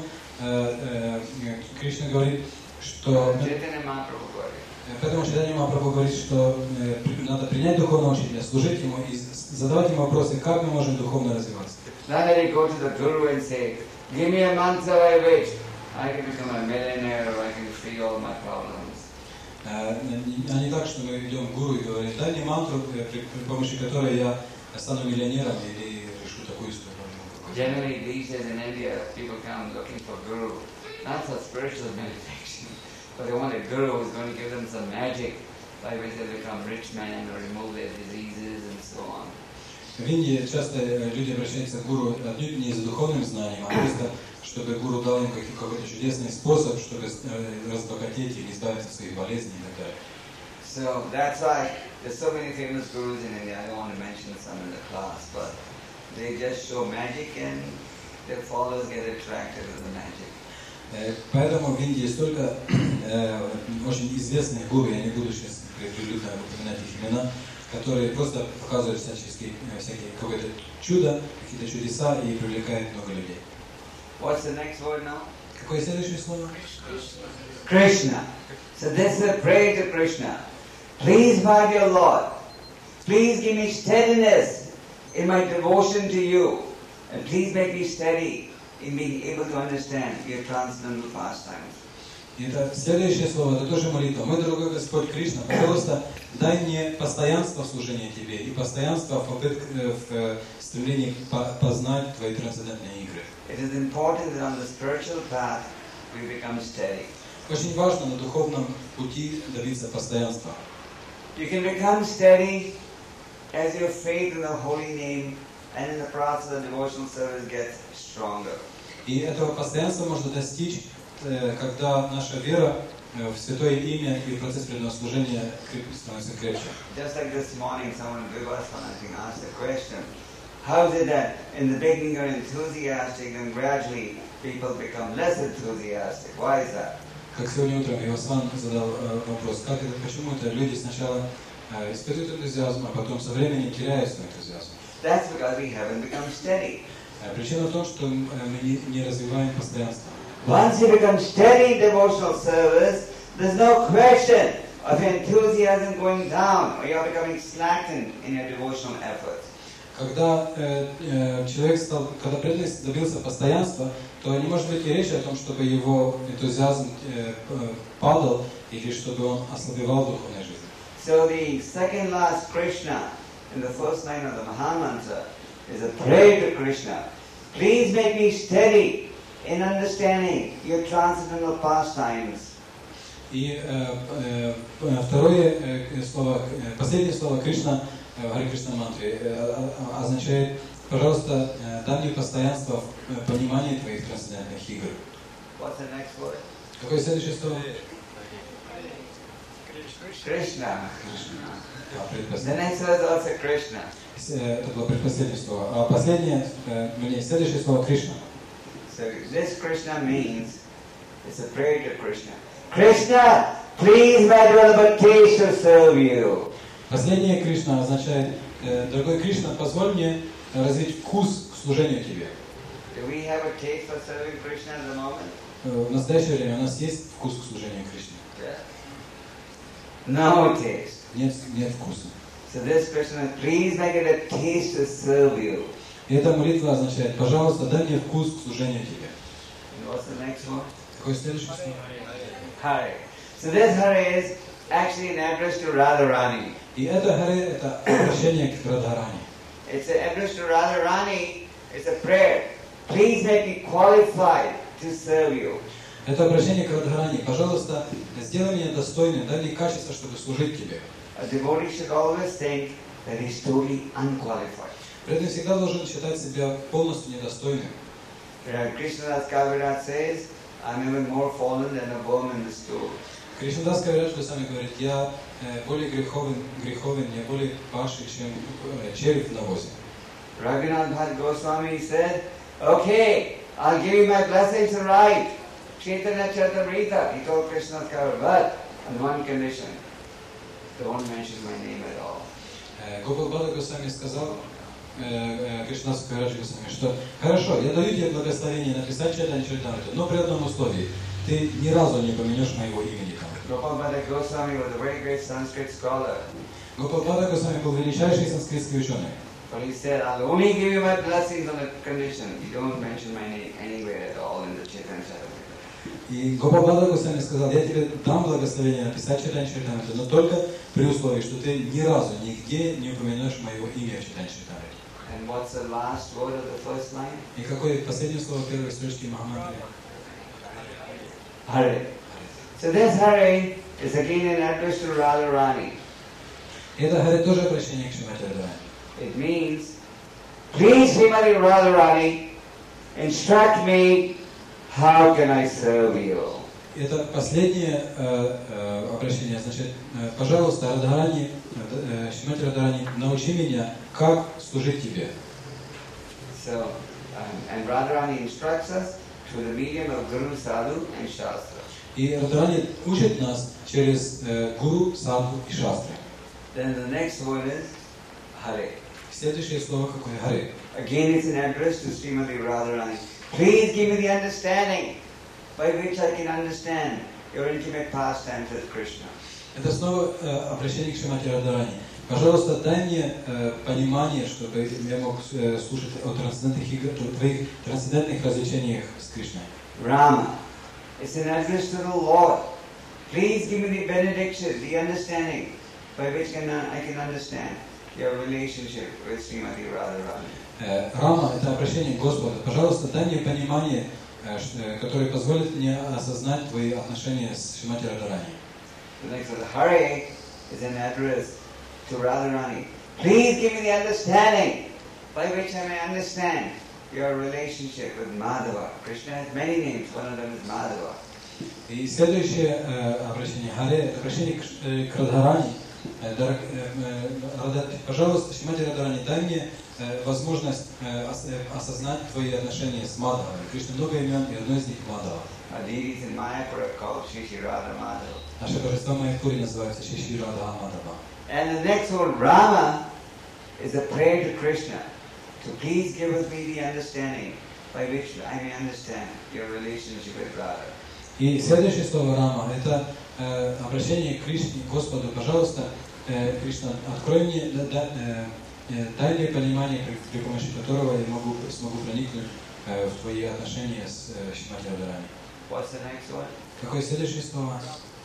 э, э, Кришна говорит, что Chaitanya Mahaprabhu говорит. Поэтому Чайтанья Махапрабху говорит, что э, надо принять духовного учителя, служить ему и задавать ему вопросы, как мы можем духовно развиваться. Not that he go to the guru and say, give me a mantra by which I can become a millionaire or I can free all my problems. А не так, что мы идем к гуру и говорим, дай мне мантру, при помощи которой я стану миллионером или решу такую историю. Generally, these days in India, people come looking for guru, not for spiritual meditation, but they want a guru who's going to give them some magic by which they become rich men or remove their diseases and so on. В Индии часто люди обращаются к гуру отнюдь не за духовным знанием, а просто чтобы гуру дал им какой-то чудесный способ, чтобы разбогатеть или избавиться от своих болезней и так далее. So that's why there's so many famous gurus in India. I don't want to mention some in the class, but they just show magic and their followers get attracted to the magic. Поэтому в Индии столько э, очень известных гуру, я не буду сейчас прилюдно упоминать их имена, которые просто показывают всяческие, всякие какое-то чудо, какие-то чудеса и привлекают много людей. What's the next word now? Какое следующее слово? Krishna. So this is a prayer to Krishna. Please, my dear Lord, please give me steadiness in my devotion to you, and please make me steady in being able to understand your transcendental pastimes. И это следующее слово, это тоже молитва. Мой дорогой Господь Кришна, пожалуйста, дай мне постоянство в служении Тебе и постоянство в, попытке, в стремлении познать Твои трансцендентные игры. It is important that on the spiritual path we become steady. Очень важно на духовном пути добиться постоянства. You can become steady as your faith in the holy name and in the process of devotional service gets stronger. И этого постоянства можно достичь, когда наша вера в Святое Имя и в процесс преданного служения становится крепче. Just like this morning, someone gave us one, I think, asked a question. How is it that in the beginning you're enthusiastic and gradually people become less enthusiastic? Why is that? Как сегодня утром Ивасан задал вопрос, как это, почему это люди сначала испытывают энтузиазм, а потом со временем теряют свой энтузиазм? That's because we haven't become steady. Причина в том, что мы не развиваем постоянство. Once you become steady in devotional service, there's no question of your enthusiasm going down or you're becoming slackened in your devotional efforts. Когда э, э, человек стал, когда преданность добился постоянства, то не может быть и речи о том, чтобы его энтузиазм э, падал или чтобы он ослабевал в духовной жизни. So the second last Krishna in the first line of the Mahamantra is a prayer to Krishna. Please make me steady in understanding your transcendental pastimes. И э, э, второе э, слово, э, последнее слово Кришна э, в Харе Кришна мантре э, означает, пожалуйста, э, дай мне постоянство в э, понимании твоих трансцендентных игр. What's the next word? Какое следующее слово? Krishna. А, The предпоследнее. next word is also Krishna. Э, Это было предпоследнее слово. А последнее, э, вернее, следующее слово Кришна. So this Krishna means it's a prayer to Krishna. Krishna, please my devotee to serve you. Последнее Кришна означает, э, дорогой Кришна, позволь мне развить вкус к служению тебе. Do we have a taste for serving Krishna at the moment? Э, В настоящее время у нас есть вкус к служению Кришне? Yeah. No taste. Нет, нет вкуса. So this Krishna, please make it a taste to serve you. И эта молитва означает, пожалуйста, дай мне вкус к служению тебе. And what's the next one? Какое следующее слово? Hare. So this Hare is actually an address to Radharani. И это Харе, это обращение к Радхарани. It's an address to Radharani. It's a prayer. Please make me qualified to serve you. Это обращение к Радхарани. Пожалуйста, сделай меня достойным, дай мне качество, чтобы служить тебе. A devotee should always think that he's totally unqualified. Преданный всегда должен считать себя полностью недостойным. Krishnadas Kaviraj says, I'm even more fallen than a worm in the stool. Кришнадас Кавирадж сами говорит, я э, более греховен, греховен, я более паший, чем э, червь в навозе. Raghunath Bhatt Goswami said, okay, I'll give you my blessings to write Chaitanya Charitamrita. He told Krishnadas Kaviraj, but on one condition, don't mention my name at all. Гопал Бхатта Госвами сказал, Кришнадас Кавирадж Госвами, что хорошо, я даю тебе благословение написать Чайтанья Чаритамриту, но при одном условии, ты ни разу не помянешь моего имени там. Gopal Bhatta Goswami was a very great Sanskrit scholar. Гопал Бхатта Госвами был величайший санскритский ученый. But he said, I'll only give you my blessings on the condition you don't mention my name anywhere at all in the Chaitanya Charitamrita. И Гопал Бхатта Госвами сказал, я тебе дам благословение написать Чайтанья Чаритамриту, но только при условии, что ты ни разу, нигде не упомянешь моего имени в Чайтанья Чаритамрите. And what's the last word of the first line? И какое последнее слово первой строчки Махамантри? Hare. So this Hare is again an address to Radharani. И это Харе тоже обращение к Шримати Радхарани. It means, please Srimati Radharani, instruct me, how can I serve you? Это последнее э, э, обращение, значит, э, пожалуйста, Радхарани, э, Шримати Радхарани, научи меня, как служить тебе. So, um, and Radharani instructs us through the medium of Guru, Sadhu and Shastra. И Радхарани учит нас через э, Гуру, Садху и Шастры. Then the next word is Hare. Следующее слово какое? Харе. Again, it's an address to Srimati Radharani. Please give me the understanding by which I can understand your intimate pastimes with Krishna. Это снова э, обращение к Шримати Радхарани. Пожалуйста, дай мне э, понимание, чтобы я мог э, слушать о трансцендентных играх, о твоих трансцендентных развлечениях с Кришной. Rama. It's an address to the Lord. Please give me the benediction, the understanding by which can I can understand your relationship with Srimati Radharani. Рама – это обращение к Господу. Пожалуйста, дай мне понимание, э, которое позволит мне осознать твои отношения с Шримати Радхарани. The next one, Hare, is an address to Radharani. Please give me the understanding by which I may understand your relationship with Madhava. Krishna has many names, one of them is Madhava. И следующее э, обращение Харе – это обращение к, э, к Радхарани. Э, дорог, э, э, пожалуйста, Шримати Радхарани, дай мне э, возможность э, ос, э, осознать твои отношения с Мадхавой. Кришна много имен, и одно из них Мадхава. Our deities in Mayapura are called Shri Shri Radha Madhava. Наши божества в Майяпуре называются Шри Шри Радха Мадхава. And the next one, Rama, is a prayer to Krishna. So please give us me the understanding by which I may understand your relationship with Radha. И следующее слово Рама – это э, обращение к Кришне, Господу. Пожалуйста, э, Кришна, открой мне, да, да, э, дай мне понимание, при, при помощи которого я могу, смогу проникнуть э, в твои отношения с э, Шримати Радхарани. What's the next one? Какое следующее слово?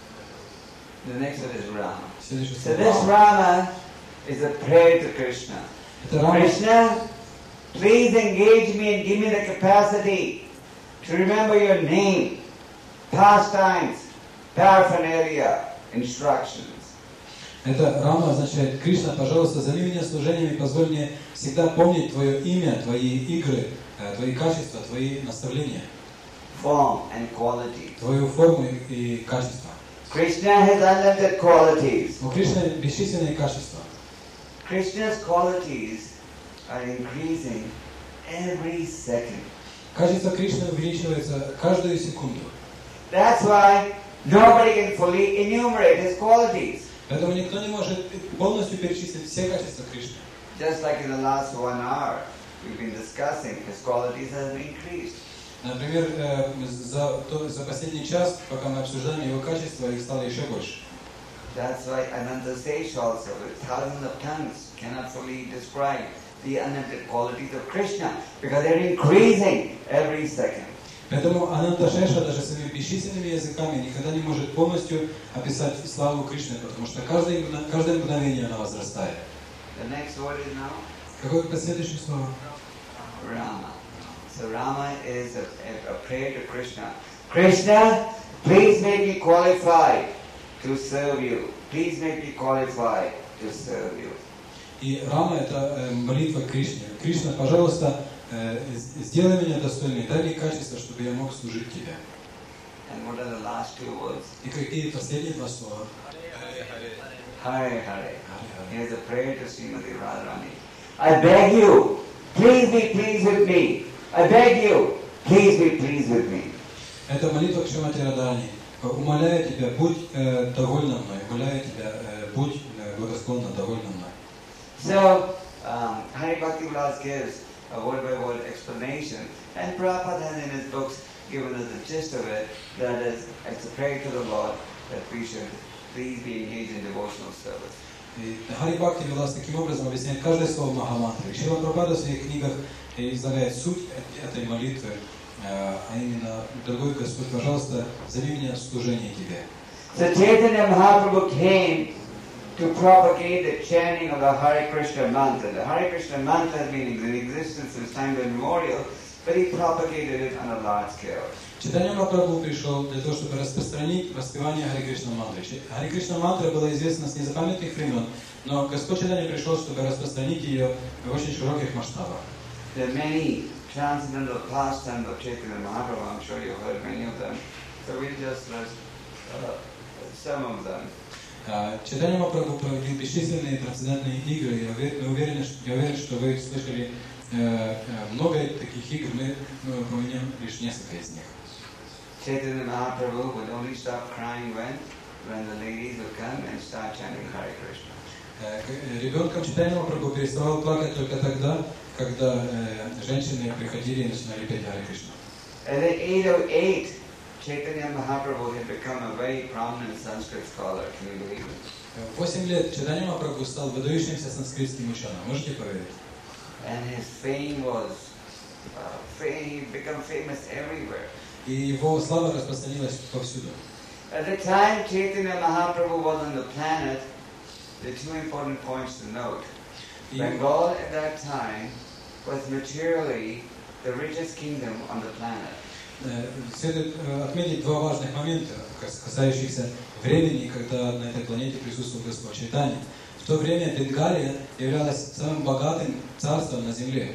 The next one is Rama. Следующее So слово. this Rama is a prayer to Krishna. Это Рама. Krishna, please engage me and give me the capacity to to remember your name, pastimes, paraphernalia, instructions. Это Рама означает: Кришна, пожалуйста, займи меня служением и позволь мне всегда помнить Твое имя, Твои игры, Твои качества, Твои наставления. Form and quality. Твою форму и качество. Krishna has unlimited qualities. У Кришны бесчисленные качества. Krishna's qualities are increasing every second. Качество Кришны увеличивается каждую секунду. That's why nobody can fully enumerate his qualities. Поэтому никто не может полностью перечислить все качества Кришны. Just like in the last one hour, we've been discussing, his qualities have increased. Например, за, то, за последний час, пока мы обсуждаем его качества, их стало еще больше. That's why Ananta Sesh also, with thousands of tongues, cannot fully describe the unlimited qualities of Krishna, because they're increasing every second. Поэтому Ананта Шеша даже своими бесчисленными языками никогда не может полностью описать славу Кришны, потому что каждое, каждое мгновение она возрастает. The next word is now? Какое последующее слово? Rama. So Rama is a, a, a prayer to Krishna. Krishna, please make me qualified to serve you. Please make me qualified to serve you. И Рама — это молитва Кришне. Кришна, пожалуйста, сделай меня достойным, дай мне качество, чтобы я мог служить Тебе. And what are the last two words? И какие последние два слова? Hare Hare. Here's a prayer to Srimati Radharani. I beg you, please be pleased with me. I beg you, please be pleased with me. Это молитва к Шримати Радхарани. Умоляю Тебя, будь э, довольна мной. Умоляю Тебя, э, будь э, благосклонна, довольна мной. So, um, Hari Bhakti Vilas gives a word-by-word explanation, and Prabhupada has in his books given us the gist of it, that is, it's a prayer to the Lord that we should please be engaged in devotional service. И Хари Бхакти Вилас таким образом объясняет каждое слово Махамантры. Шрила Прабхупада в своих книгах излагает суть этой молитвы, а именно: дорогой Господь, пожалуйста, зови меня в служение Тебе. So Chaitanya Mahaprabhu came to propagate the chanting of the Hare Krishna mantra. The Hare Krishna mantra has been in existence since time immemorial, but he propagated it on a large scale. Чайтанья Махапрабху пришел для того, чтобы распространить воспевание Хари Кришна мантры. Хари Кришна мантра была известна с незапамятных времен, но Господь Чайтанья пришел, чтобы распространить ее в очень широких масштабах. There are many transcendental pastimes of Chaitanya Mahaprabhu. I'm sure you've heard many of them. So we'll just list uh, some of them. Чайтанья Махапрабху проводил бесчисленные трансцендентные игры. Я уверен, я уверен, что вы слышали много таких игр, мы упомянем лишь несколько из них. Chaitanya Mahaprabhu would only stop crying when? When the ladies would come and start chanting Hare Krishna. Ребенком Чайтанья Махапрабху переставал плакать только тогда, когда женщины приходили и начинали петь Харе Кришна. At the age of eight, Chaitanya Mahaprabhu had become a very prominent Sanskrit scholar. Can you believe it? В восемь лет Чайтанья Махапрабху стал выдающимся санскритским ученым. Можете поверить? And his fame was, uh, fame, he became famous everywhere. И его слава распространилась повсюду. At the time Chaitanya Mahaprabhu was on the planet, there are two important points to note. Bengal at that time was materially the richest kingdom on the planet. Следует отметить два важных момента, касающихся времени, когда на этой планете присутствовал Господь Чайтанья. В то время Бенгалия являлась самым богатым царством на земле.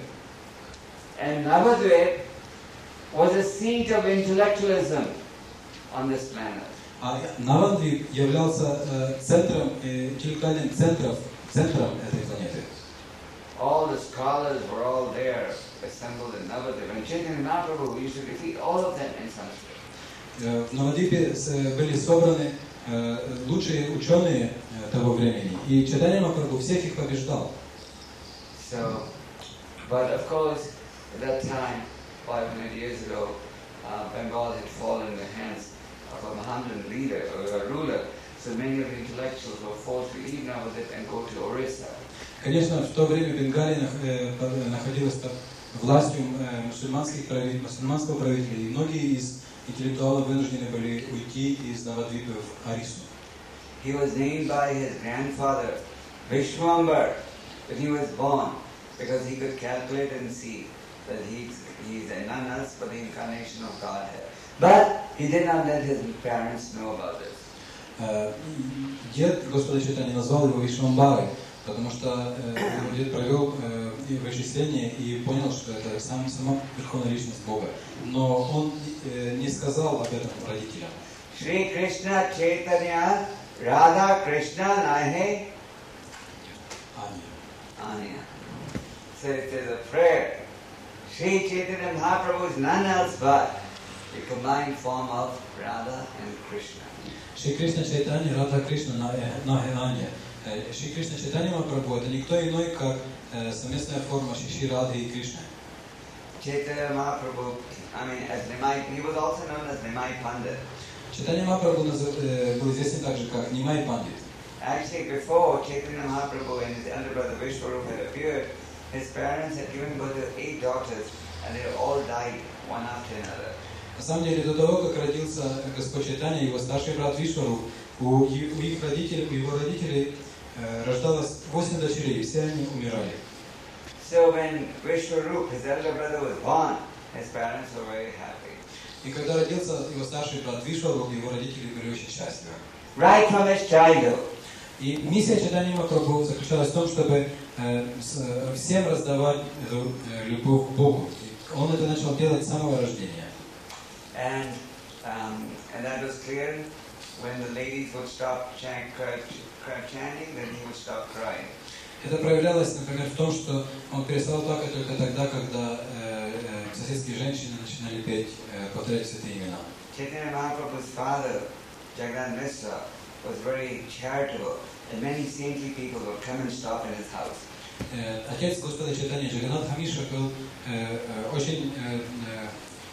And Navadvip was a seat of intellectualism on this planet. А Навадвип являлся э, центром, э, интеллектуальным центром, центром этой планеты. All the scholars were all there, assembled in Navadvip, and Chaitanya Mahaprabhu used to defeat all of them in Sanskrit. Э, в Навадвипе э, были собраны э, лучшие ученые э, того времени, и Чайтанья Махапрабху всех их побеждал. So, but of course, at that time, five hundred years ago, uh, Bengal had fallen in the hands of a Mohammedan leader or a ruler. So many of the intellectuals were forced to leave Navadvip and go to Orissa. Конечно, в то время Бенгалия находилась под властью мусульманских правителей, мусульманского правителя, и многие из интеллектуалов вынуждены были уйти из Навадвипа в Орису. He was named by his grandfather, Vishwambar, when he was born, because he could calculate and see that he he's none else but the incarnation of Godhead. But he did not let his parents know about this. Э, Дед Господа Чайтаньи назвал его Вишвамбарой, потому что э, его дед провел э, вычисление и понял, что это сам, сама Верховная Личность Бога. Но он э, не сказал об этом родителям. Shri Krishna Chaitanya Radha Krishna Nahe Anya. So it is a prayer. Shri Chaitanya Mahaprabhu is none else but the combined form of Radha and Krishna. Шри Кришна Чайтанья Радха Кришна Нахе Аня. Шри Кришна Чайтанья Махапрабху это никто иной, как э, совместная форма Шри Радхи и Кришны. Chaitanya Mahaprabhu, I mean, as Nimai, he was also known as Nimai Pandit. Чайтанья Махапрабху э, был известен также как Нимай Пандит. Actually, before Chaitanya Mahaprabhu and his elder brother Vishwarup had appeared, his parents had given birth to eight daughters, and they all died one after another. На самом деле, до того, как родился Господь Чайтанья, его старший брат Вишваруп, у, у их родителей, у его родителей э, рождалось восемь дочерей, все они умирали. So when Vishwarup, his elder brother, was born, his parents were very happy. И когда родился его старший брат Вишваруп, его родители были очень счастливы. Right from his childhood. И миссия Чайтаньи Махапрабху заключалась в том, чтобы э, с, всем раздавать эту э, любовь к Богу. И он это начал делать с самого рождения. And um, and that was clear when the ladies would stop chant, cry, cry, chanting, then he would stop crying. Это проявлялось, например, в том, что он перестал плакать только тогда, когда э, э, соседские женщины начинали петь, э, повторять святые имена. Chaitanya Mahaprabhu's father, Jagannath Mishra, was very charitable, and many saintly people would come and stop in his house. Э, отец Господа Чайтаньи Джаганнат Мишра был э, э, очень э, э,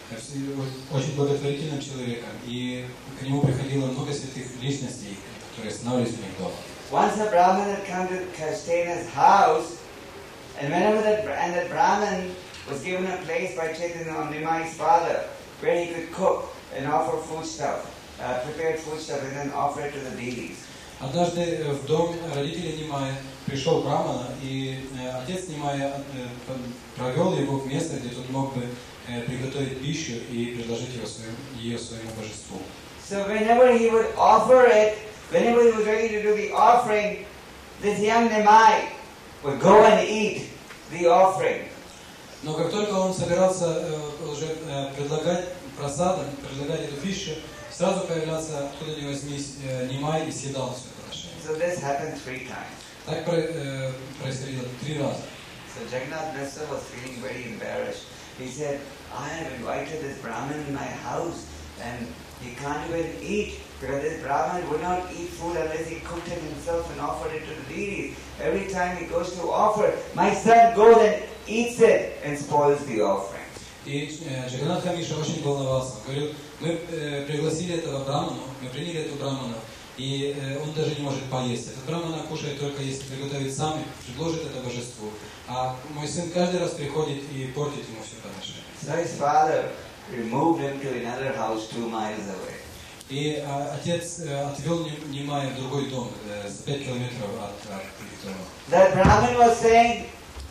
очень благотворительным человеком, и к нему приходило много святых личностей, которые останавливались у них дома. Once a Brahmin had come to Kastena's house, and whenever that and that Brahmin was given a place by Chaitanya Nimai's father, where he could cook and offer foodstuff, uh, prepared foodstuff, and then offer it to the deities. Однажды в дом родителей Нимая пришел Брамана, и отец Нимая провел его в место, где он мог бы приготовить пищу и предложить его своему, ее своему божеству. So whenever he would offer it, whenever he was ready to do the offering, this young Nimai would go and eat the offering. Но как только он собирался уже предлагать просадом, предлагать эту пищу, сразу появлялся откуда ни возьмись Нимай и съедал все подношение. So this happened three times. Так происходило три раза. So Jagannath Mishra was feeling very embarrassed. He said, I have invited this Brahmin in my house and he can't even eat because this Brahmin would not eat food unless he cooked it himself and offered it to the deities. Every time he goes to offer, my son goes and eats it and spoils the offering. И Джаганнат Мишра очень волновался. Он говорил, мы э, пригласили этого брамана, мы приняли эту брамана, и э, он даже не может поесть. Этот брамана кушает только если приготовит сам и предложит это божеству. А мой сын каждый раз приходит и портит ему все подношение. So his father removed him to another house two miles away. И э, отец э, отвел Нимая в другой дом, э, за пять километров от, от их дома. That Brahmin was saying,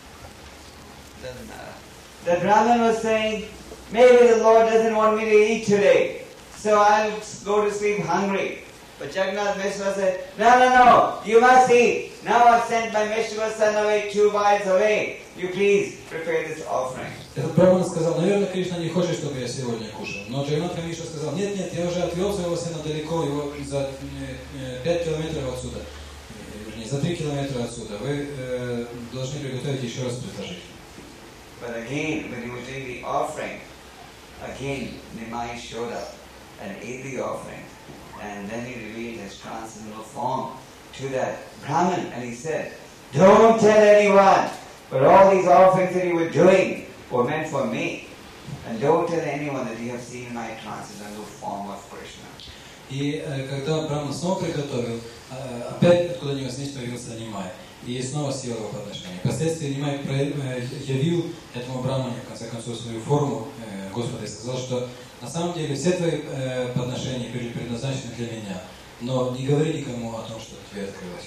doesn't matter. The Brahmin was saying, maybe the Lord doesn't want me to eat today, so I'll go to sleep hungry. But Jagannath Mishra said, no, no, no, you must eat. Now I've sent my Mishra's son away two miles away. You please prepare this offering. Этот Браман сказал, наверное, Кришна не хочет, чтобы я сегодня кушал. Но Джаганнат Мишра сказал, нет, нет, я уже отвел своего сына далеко, его за пять километров отсюда, вернее, за три километра отсюда. Вы э, должны приготовить еще раз предложить. But again, when he was doing the offering, again Nimai showed up and ate the offering. And then he revealed his transcendental form to that Brahmin. And he said, don't tell anyone, but all these offerings that you were doing were meant for me. And don't tell anyone that you have seen my transcendental form of Krishna. И э, когда Браман снова приготовил, э, опять откуда ни возьмись появился Нимай. И снова съел его подношение. Впоследствии Нимай явил этому Брамане, в конце концов, свою форму э, Господа и сказал, что на самом деле все твои э, подношения были предназначены для меня, но не говори никому о том, что тебе открылось.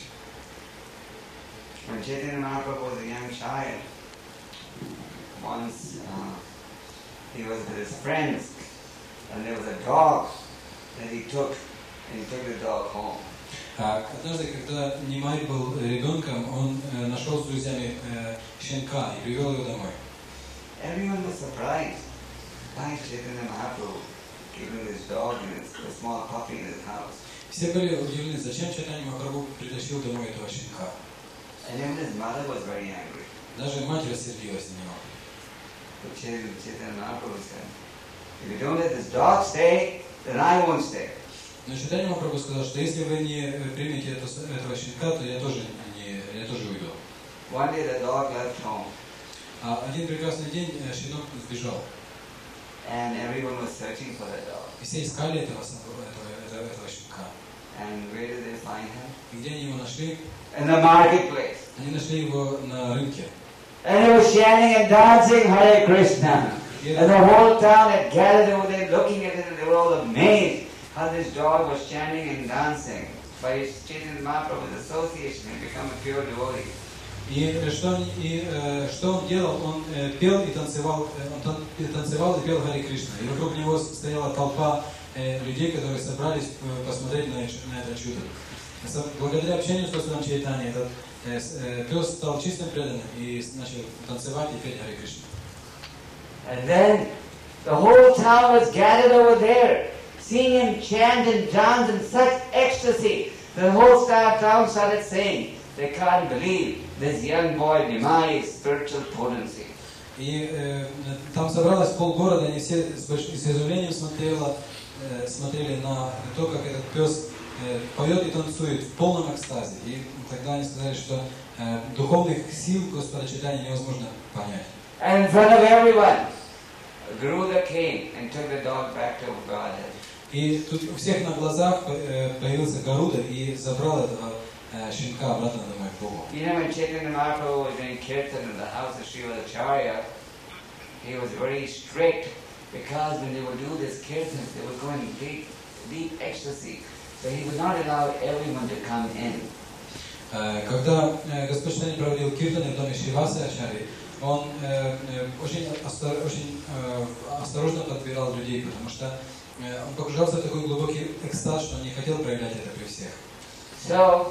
When Chaitanya Mahaprabhu was a young child, once uh, he was with his friends, and there was a dog that he took, and he took the dog home. Однажды, когда Нимай был ребенком, он э, нашел с друзьями э, щенка и привел его домой. Everyone was surprised. Why Chaitanya Mahaprabhu giving this dog and a small puppy in his house? Все были удивлены, зачем Чайтанья Махапрабху притащил домой этого щенка. And even his mother was very angry. Даже мать рассердилась на него. But Chaitanya Mahaprabhu said, if you don't let this dog stay, then I won't stay. Но Чайтанья Махапрабху сказал, что если вы не примете это, этого щенка, то я тоже, не, я тоже уйду. One day the dog left home. А один прекрасный день щенок сбежал. And everyone was searching for the dog. И все искали этого, этого, этого, этого щенка. And where did they find him? И где они его нашли? In the marketplace. Они нашли его на рынке. And he was chanting and dancing Hare Krishna. Yeah. And the whole town had gathered over there looking at it, and they were all amazed how this dog was chanting and dancing. By Chaitanya Mahaprabhu's association, he became a pure devotee. И что, и, э, что он делал? Он э, пел и танцевал, э, он тан, танцевал и пел Харе Кришна. И вокруг него стояла толпа э, людей, которые собрались э, посмотреть на, на это чудо. Благодаря общению с Господом Чайтаньей этот э, э, пес стал чистым преданным и начал танцевать и петь Харе Кришна. And then the whole town was gathered over there, seeing him chant and dance in such ecstasy. The whole town started saying, they can't believe this young boy Nimai's spiritual potency. И э, там собралось полгорода, они все с, больш... с изумлением смотрело, э, смотрели на то, как этот пес э, поет и танцует в полном экстазе. И тогда они сказали, что э, духовных сил Господа Чайтаньи невозможно понять. And in front of everyone, Garuda came and took the dog back to Godhead. И тут у всех на глазах э, появился Гаруда и забрал этого э, щенка обратно домой к Богу. You know, when Chaitanya Mahaprabhu was doing kirtan in the house of Srila Acharya, he was very strict because when they would do this kirtan, they would go in deep, deep ecstasy. So he would not allow everyone to come in. Э, когда э, Господь Чайтанья проводил киртаны в доме Шривасы Ачарьи, он э, э, очень, остор, очень э, осторожно подбирал людей, потому что э, он погружался в такой глубокий экстаз, что он не хотел проявлять это при всех. So,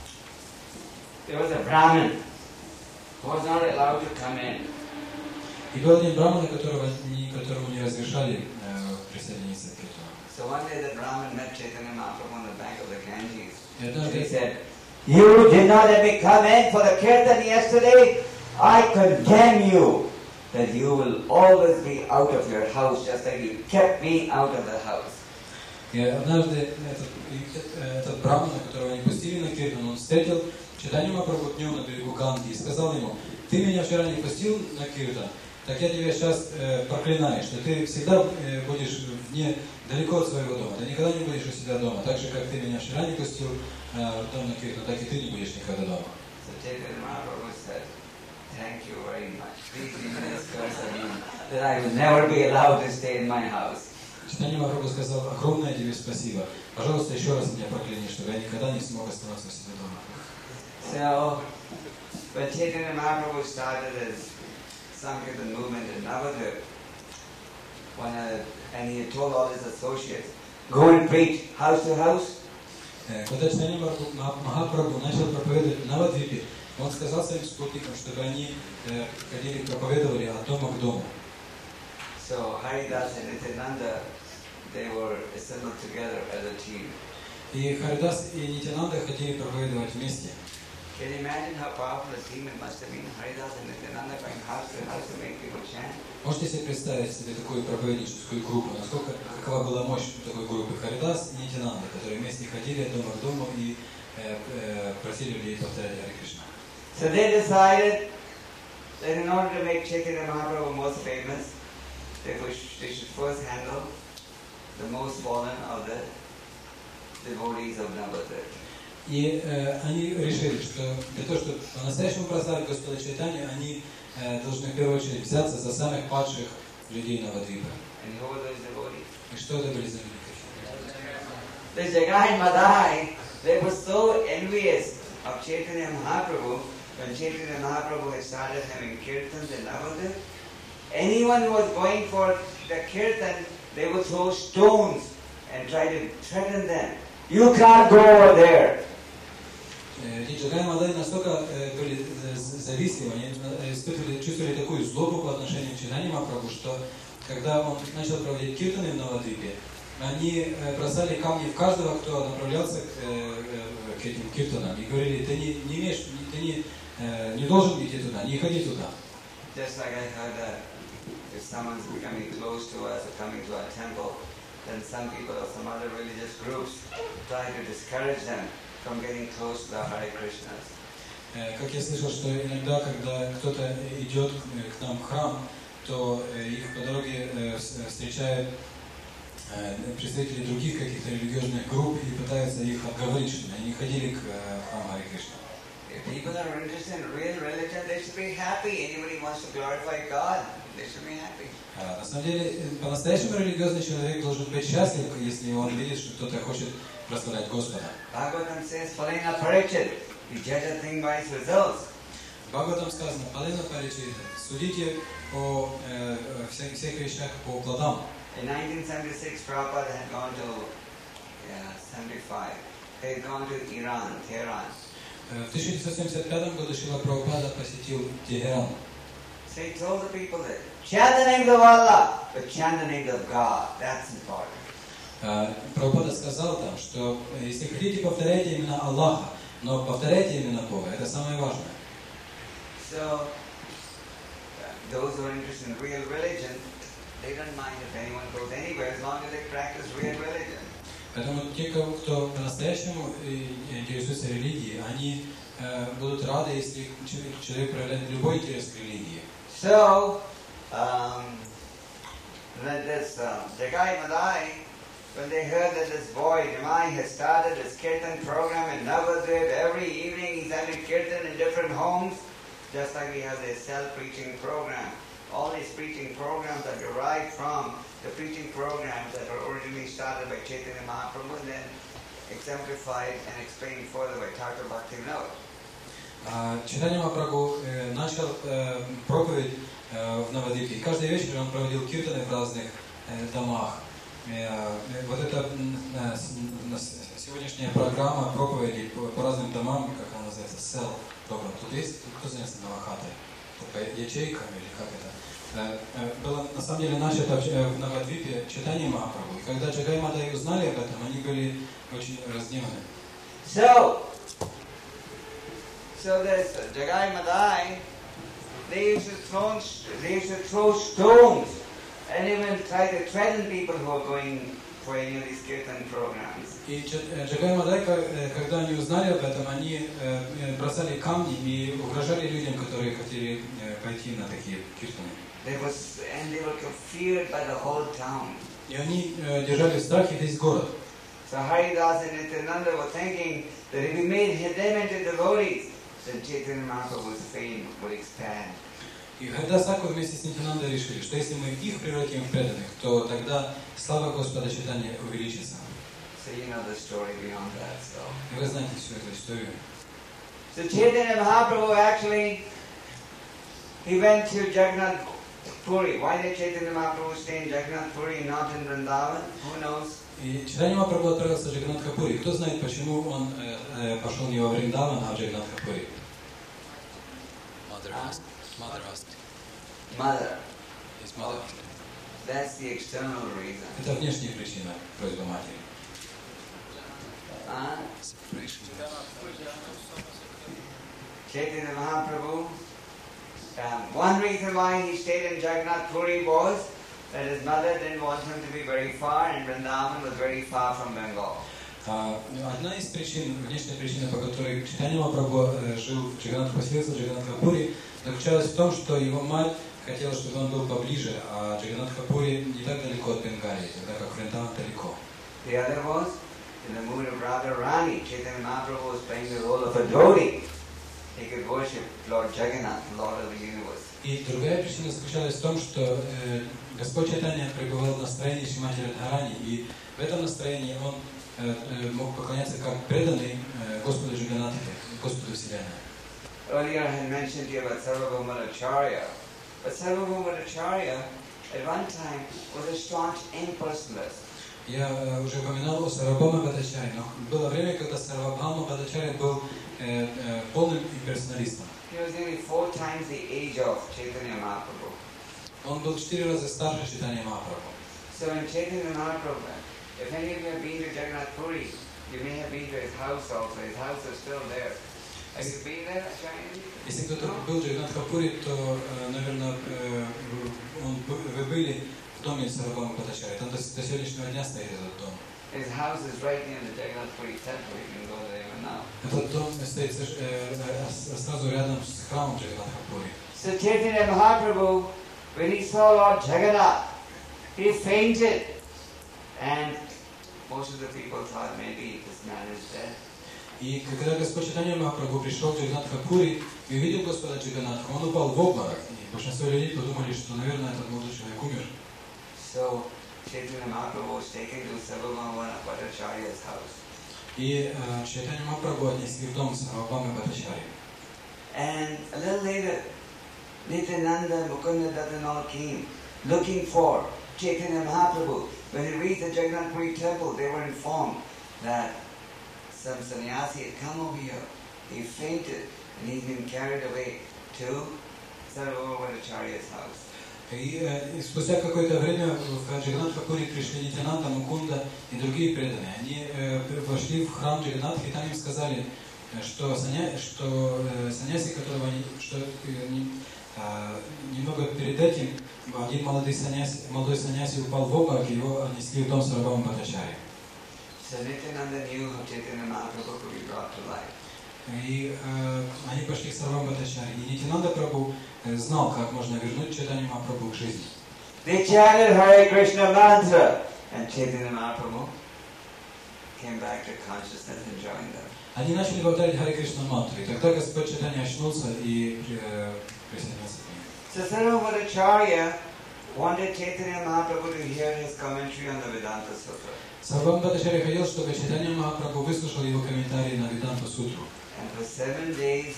there was a Brahmin who was not allowed to come in. И был один браман, которого, не, которому не разрешали э, присоединиться к киртану. So one day the Brahmin met Chaitanya Mahaprabhu on the bank of the Ganges. И And однажды he said, you did not let me come in for the kirtan yesterday. I condemn you that you will always be out of your house just like you kept me out of the house. И однажды этот, этот браман, которого не пустили на киртан, он встретил Чайтанью Махапрабху днем на берегу Ганги и сказал ему: ты меня вчера не пустил на киртан, так я тебя сейчас э, проклинаю, что ты всегда э, будешь вне, далеко от своего дома, ты никогда не будешь у себя дома, так же, как ты меня вчера не пустил э, в дом на киртан, так и ты не будешь никогда дома. So Chaitanya Mahaprabhu said, thank you very much. Please leave this curse on me that I will never be allowed to stay in my house. Чайтанья Махапрабху сказал: огромное тебе спасибо. Пожалуйста, еще раз меня прокляни, чтобы я никогда не смог оставаться у себя дома. So, when Chaitanya Mahaprabhu started his Sankirtan movement in Navadvip, when uh, and he had told all his associates, go and preach house to house. Когда Чайтанья Махапрабху начал проповедовать в Навадвипе, он сказал своим спутникам, чтобы они э, ходили, проповедовали от дома к дому. So Haridas and Nityananda, they were assembled together as a team. И Харидас и Нитянанда ходили проповедовать вместе. Can you imagine how powerful a team it must have been? Haridas and Nityananda going house to house to make people chant. Можете себе представить себе такую проповедническую группу, насколько какова была мощь такой группы Харидас и Нитянанда, которые вместе ходили от дома к дому и э, э, просили людей повторять Харе Кришна. So they decided that in order to make Chaitanya Mahaprabhu most famous, they, push, they should first handle the most fallen of the devotees of Navadvip. И э, они решили, что для того, чтобы по-настоящему прославить Господа Чайтанью, они э, должны в первую очередь взяться за самых падших людей Навадвипа. And who were those devotees? И что это были за люди? The Jagai Madai, they were so envious of Chaitanya Mahaprabhu when Chaitanya Mahaprabhu had started having kirtans in Navadvip. anyone who was going for the kirtan, they would throw stones and try to threaten them. You can't go over there. И Джагай Мадай настолько э, были зависимы, они испытывали, чувствовали такую злобу по отношению к Чайтанье Махапрабху, что когда он начал проводить киртаны в Навадвипе, они э, бросали камни в каждого, кто направлялся к, э, к этим киртанам, и говорили: ты не, не имеешь, ты не, э, не должен идти туда, не ходи туда. Just like I heard that if someone's becoming close to us or coming to our temple, then some people of some other religious groups try to discourage them from getting close to the Hare Krishnas. Как я слышал, что иногда, когда кто-то идет к нам в храм, то их по дороге встречают представители других каких-то религиозных групп и пытаются их отговорить, чтобы они не ходили к храму Харе Кришна. If people are interested in real religion, they should be happy. Anybody who wants to glorify God, they should be happy. На самом деле, по-настоящему религиозный человек должен быть счастлив, если он видит, что кто-то хочет прославлять Господа. Bhagavatam says, Phalena Parichit, you judge a thing by its results. Бхагаватам сказано: Палена Паричит, судите по э, всех, всех вещах по плодам. In nineteen seventy-six, Prabhupada had gone to, yeah, seventy-five. They had gone to Iran, Tehran. В тысяча девятьсот семьдесят пятом году Шрила Прабхупада посетил Тегеран. So he told the people that chant the name of Allah, but chant the name of God. That's important. Прабхупада сказал там, что если хотите, повторяйте имена Аллаха, но повторяйте имена Бога. Это самое важное. So those who are interested in real religion, they don't mind if anyone goes anywhere as long as they practice real religion. Поэтому те, кто по-настоящему интересуется религией, они э, будут рады, если человек проявляет любой интерес к религии. So, um, when this uh, Jagai Madai, when they heard that this boy Jamai has started his kirtan program in Navadvip, every evening he's having kirtan in different homes, just like we have this self-preaching program. All these preaching programs are derived from the preaching programs that were originally started by Chaitanya Mahaprabhu and then exemplified and explained further by Thakur Bhaktivinoda. Чайтанья Махапрабху э, начал э, проповедь э, в Навадвипе. И каждый вечер он проводил киртаны в разных э, домах. Э, вот эта э, сегодняшняя программа проповедей по, по разным домам, как она называется, сел программа. Тут есть, кто занимается Навахатой? По ячейкам или как это? Было на самом деле начато в Навадвипе читание Махапрабху. И когда Джагай Мадай узнали об этом, они были очень разгневаны. So, so this Jagai Madai, they used to throw, they used to throw stones and even try to threaten people who are going for any of these kirtan programs. И Джагай Мадай, когда они узнали об этом, они бросали камни и угрожали людям, которые хотели пойти на такие киртаны. They was, and they were feared by the whole town. И они держали в страхе весь город. So Haridas and Nityananda were thinking that if we made them into devotees, then Chaitanya Mahaprabhu's fame would expand. И Харидас вместе с Нитянандой решили, что если мы их превратим в преданных, то тогда слава Господа Чайтаньи увеличится. So you know the story beyond that. So. И вы знаете всю эту историю. So Chaitanya Mahaprabhu actually, he went to Jagannath Puri. Why did Chaitanya Mahaprabhu stay in Jagannath Puri, not in Vrindavan? Who knows? И Чайтанья Махапрабху отправился в Джаганнатха Пури. Кто знает, почему он э, э, пошел не во Вриндаван, а в Джаганнатха Пури? Mother asked. Mother asked. Mother. His mother asked. That's the external reason. Это внешняя причина, просьба матери. Uh, Separation. Chaitanya Mahaprabhu, um, one reason why he stayed in Jagannath Puri was that his mother didn't want him to be very far, and Vrindavan was very far from Bengal. Одна из причин, внешняя причина, по которой Чайтанья Махапрабху жил в Джаганнатха, поселился в Джаганнатха Пури, заключалась в том, что его мать хотела, чтобы он был поближе, а Джаганнатха Пури не так далеко от Бенгалии, тогда как Вриндаван далеко. The other was, in the mood of Radha Rani, Chaitanya Mahaprabhu was playing the role of a devotee. He could worship Lord Jagannath, Lord of the universe. И другая причина заключалась в том, что э, Господь Чайтанья пребывал в настроении Шримати Радхарани, и в этом настроении он э, э, мог поклоняться как преданный э, Господу Джаганнатхе, Господу Вселенной. Earlier I had mentioned to you about Sarvabhauma Acharya. But Sarvabhaumacharya at one time was a staunch impersonalist. Я э, уже упоминал о Сарвабхаума Бхаттачарье, но было время, когда Сарвабхаума Бхаттачарья был э, э, полным имперсоналистом. He was nearly four times the age of Chaitanya Mahaprabhu. Он был четыре раза старше Чайтанья Махапрабху. So in Chaitanya Mahaprabhu, if any of you have been to Jagannath Puri, you may have been to his house also. His house is still there. Have you been there, Acharya? Если кто-то был в Джаганнатхапуре, то, э, наверное, э, он, вы были в доме Сарвабхаума Бхаттачарьи. Там до, до сегодняшнего дня стоит этот дом. His house is right near the Jagannath Puri temple. You can go there even now. Этот дом стоит э, э, сразу рядом с храмом Джаганнатхапури. So Chaitanya Mahaprabhu, when he saw Lord Jagannath, he fainted. And most of the people thought maybe this man is dead. И когда Господь Чайтанья Махапрабху пришел к Джаганнатхапури и увидел Господа Джаганнатха, он упал в обморок. И большинство людей подумали, что, наверное, этот молодой человек умер. So Chaitanya Mahaprabhu was taken to Sarvabhauma Bhattacharya's house. И э, Чайтанья Махапрабху отнесли в дом Сарвабхаума Бхаттачарьи. And a little later, Nityananda, Mukunda Datta and all came looking for Chaitanya Mahaprabhu. When they reached the Jagannath Puri temple, they were informed that some sannyasi had come over here. He fainted and he's been carried away to Sarvabhauma Bhattacharya's house. И, э, и спустя какое-то время в Джаганнатхапури пришли Нитянанда, Мукунда и другие преданные. Они э, вошли в храм Джаганнатхи, и там им сказали, что, саня, что э, саньяси, которого они, что, э, не, э, немного перед этим один молодой саньяси, молодой саньяси упал в обморок, и его отнесли в дом Сарвабхаума Бхаттачарьи. So Nityananda knew how Chaitanya Mahaprabhu could be brought to life. И э, они пошли к Сарвабхаума Бхаттачарьи. И Нитянанда Прабху э, знал, как можно вернуть Чайтанью Махапрабху к жизни. They chanted Hare Krishna mantra, and Chaitanya Mahaprabhu came back to consciousness, enjoying them. Они начали повторять Харе Кришна мантру, и тогда Господь Чайтанья очнулся и э, присоединился к ним. So Sarvabhaumacharya wanted Chaitanya Mahaprabhu to hear his commentary on the Vedanta Sutra. Сарвабхаума Бхаттачарья хотел, чтобы Чайтанья Махапрабху выслушал его комментарии на Веданту Сутру. And for seven days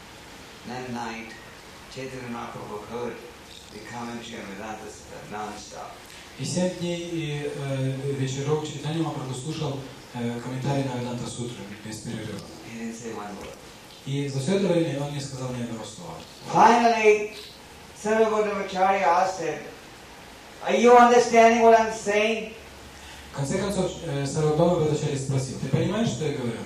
and night, Chaitanya Mahaprabhu heard the commentary on Vedanta Sutra non-stop. И семь дней и э, вечеров Чайтанья Махапрабху слушал э, комментарии на Веданту Сутру без перерыва. He didn't say one word. И за все это время он не сказал ни одного слова. Finally, Sarvabhaumacharya asked him, "Are you understanding what I'm saying?" В конце концов, э, Сарвабхаума Бхаттачарья спросил: ты понимаешь, что я говорю?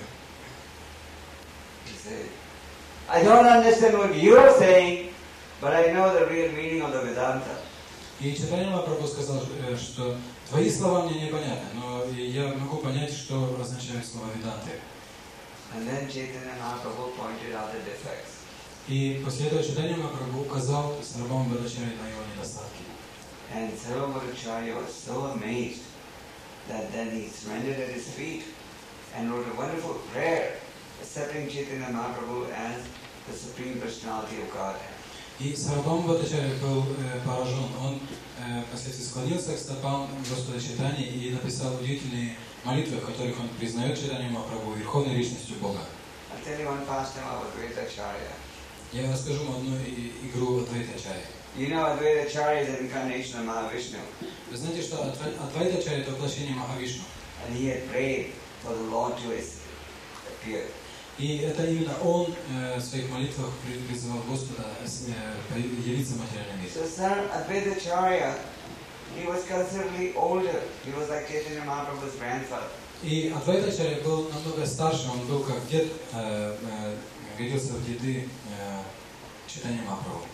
He said, "I don't understand what you're saying, but I know the real meaning of the Vedanta." И Чайтанья Махапрабху сказал, э, что твои слова мне непонятны, но я могу понять, что означают слова Веданты. And then Chaitanya Mahaprabhu pointed out the defects. И после этого Чайтанья Махапрабху указал Сарвабхаума Бхаттачарье на его недостатки. And Sarvabhaumacharya was so amazed that then he surrendered at his feet and wrote a wonderful prayer accepting Chaitanya Mahaprabhu as the Supreme Personality of Godhead. И Сарвабхаума Бхаттачарья был э, поражен. Он э, впоследствии склонился к стопам Господа Чайтаньи и написал удивительные молитвы, в которых он признает Чайтанью Махапрабху верховной личностью Бога. I'll tell you one pastime of Advaita Acharya. Я расскажу вам одну и- игру Адвайта Ачарьи. You know Advaita Acharya is an incarnation of Mahavishnu. Вы знаете, что Адвай- Адвайта Ачарья — это воплощение Махавишну. And he had prayed for the Lord to appear. И это именно он э, в своих молитвах при- призывал Господа э, явиться в материальном мире. So Sir Advaita Acharya, he was considerably older. He was like Chaitanya Mahaprabhu's grandfather. И Адвайта Ачарья был намного старше, он был как дед, э, э, годился в деды э, Чайтаньи Махапрабху.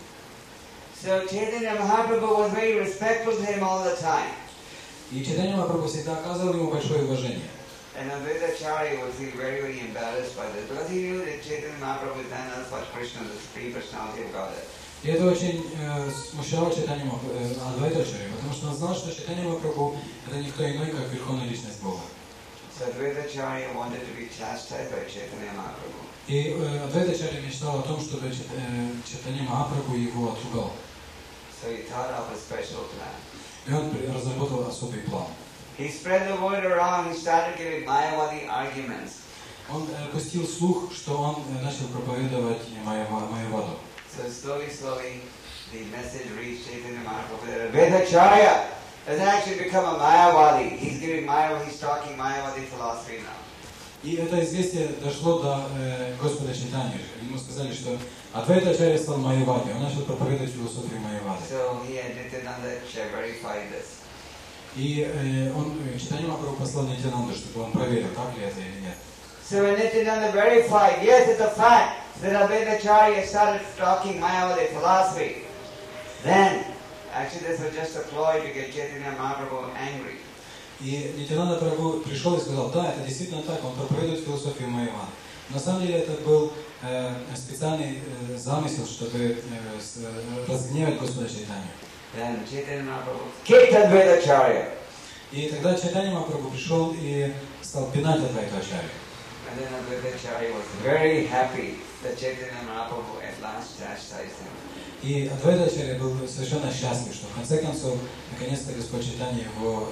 So Chaitanya Mahaprabhu was very respectful to him all the time. И Чайтанья Махапрабху всегда оказывал ему большое уважение. And Advaita Acharya would feel very, very embarrassed by this because he knew that Chaitanya Mahaprabhu is none else but Krishna, the Supreme Personality of Godhead. И это очень э, смущало Чайтанью Махапрабху, э, Адвайта Ачарья, потому что он знал, что Чайтанья Махапрабху — это никто иной, как верховная личность Бога. So Advaita Acharya wanted to be chastised by Chaitanya Mahaprabhu. И э, Адвайта Ачарья мечтал о том, чтобы Чит- э, Чайтанья Махапрабху его отругал. So he thought of a special plan. И он при- разработал особый план. He spread the word around, he started giving Mayavadi arguments. Он э, пустил слух, что он э, начал проповедовать Майява- Майяваду. So slowly, slowly, the message reached Chaitanya Mahaprabhu that Vedacharya has actually become a Mayavadi. He's giving Mayavadi, he's talking Mayavadi philosophy now. И это известие дошло до э, Господа Чайтаньи. Ему сказали, что Адвайтачарья стал Майявади. Он начал проповедовать философию Майявади. So he and Nityananda verified this. И э, он, Чайтанья Махапрабху послал Нитянанду, чтобы он проверил, так ли это или нет. So when Nityananda verified, yes, it's a fact that Advaitacharya started talking Mayavadi philosophy. Then, actually this was just a ploy to get Chaitanya Mahaprabhu angry. И Нитянанда Прабху пришел и сказал, да, это действительно так, он проповедует философию Майявади. На самом деле это был э, специальный э, замысел, чтобы э, с, э, разгневать Господа Чайтанью. Then Chaitanya Mahaprabhu kicked Advaitacharya. И тогда Чайтанья Махапрабху пришел и стал пинать Адвайтачарью. And then Advaitacharya was very happy that Chaitanya Mahaprabhu at last chastised him. И Адвайтачарья был совершенно счастлив, что в конце концов, наконец-то Господь Чайтанья его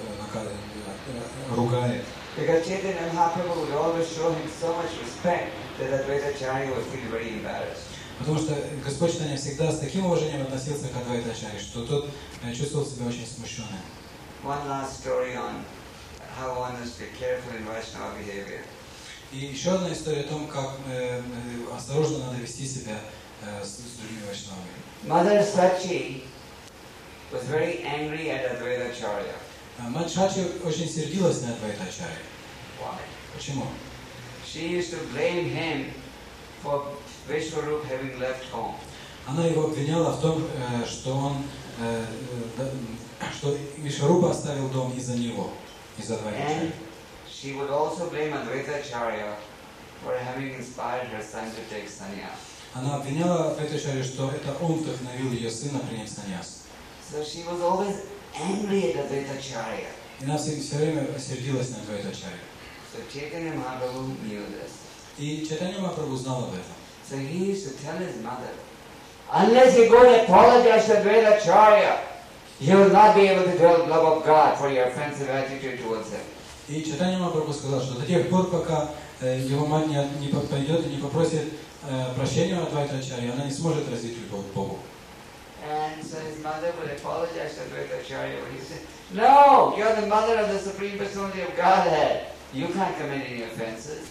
э, ругает. Because Chaitanya Mahaprabhu would always show him so much respect that Advaitacharya would feel very embarrassed. Потому что Господь Чайтанья всегда с таким уважением относился к Адвайтачарье, что тот э, чувствовал себя очень смущенным. One last story on how one must be careful in Vaishnava behavior. И еще одна история о том, как э, э, осторожно надо вести себя э, с, с другими вайшнавами. Mother Sachi was very angry at Advaitacharya. Мать Шачи очень сердилась на Адвайтачарью. Why? Почему? She used to blame him for Vishwarup having left home. Она его обвиняла в том, э, что он, э, э, что Вишварупа оставил дом из-за него, из-за Адвайтачарьи. She would also blame Advaitacharya for having inspired her son to take sannyas. Она обвиняла Адвайтачарью, что это он вдохновил ее сына принять саньяс. So she was always angry at Advaitacharya. И она все, все время сердилась на Адвайтачарью. So Chaitanya Mahaprabhu knew this. И Чайтанья Махапрабху знал об этом. So he used to tell his mother, unless you go and apologize to Advaitacharya, you will not be able to develop love of God for your offensive attitude towards him. И Чайтанья Махапрабху сказал, что до тех пор, пока э, его мать не, не пойдет и не попросит э, прощения у Адвайтачарьи, она не сможет развить любовь к Богу. And so his mother would apologize to Advaitacharya when he said, no, you're the mother of the Supreme Personality of Godhead. You can't commit any offenses.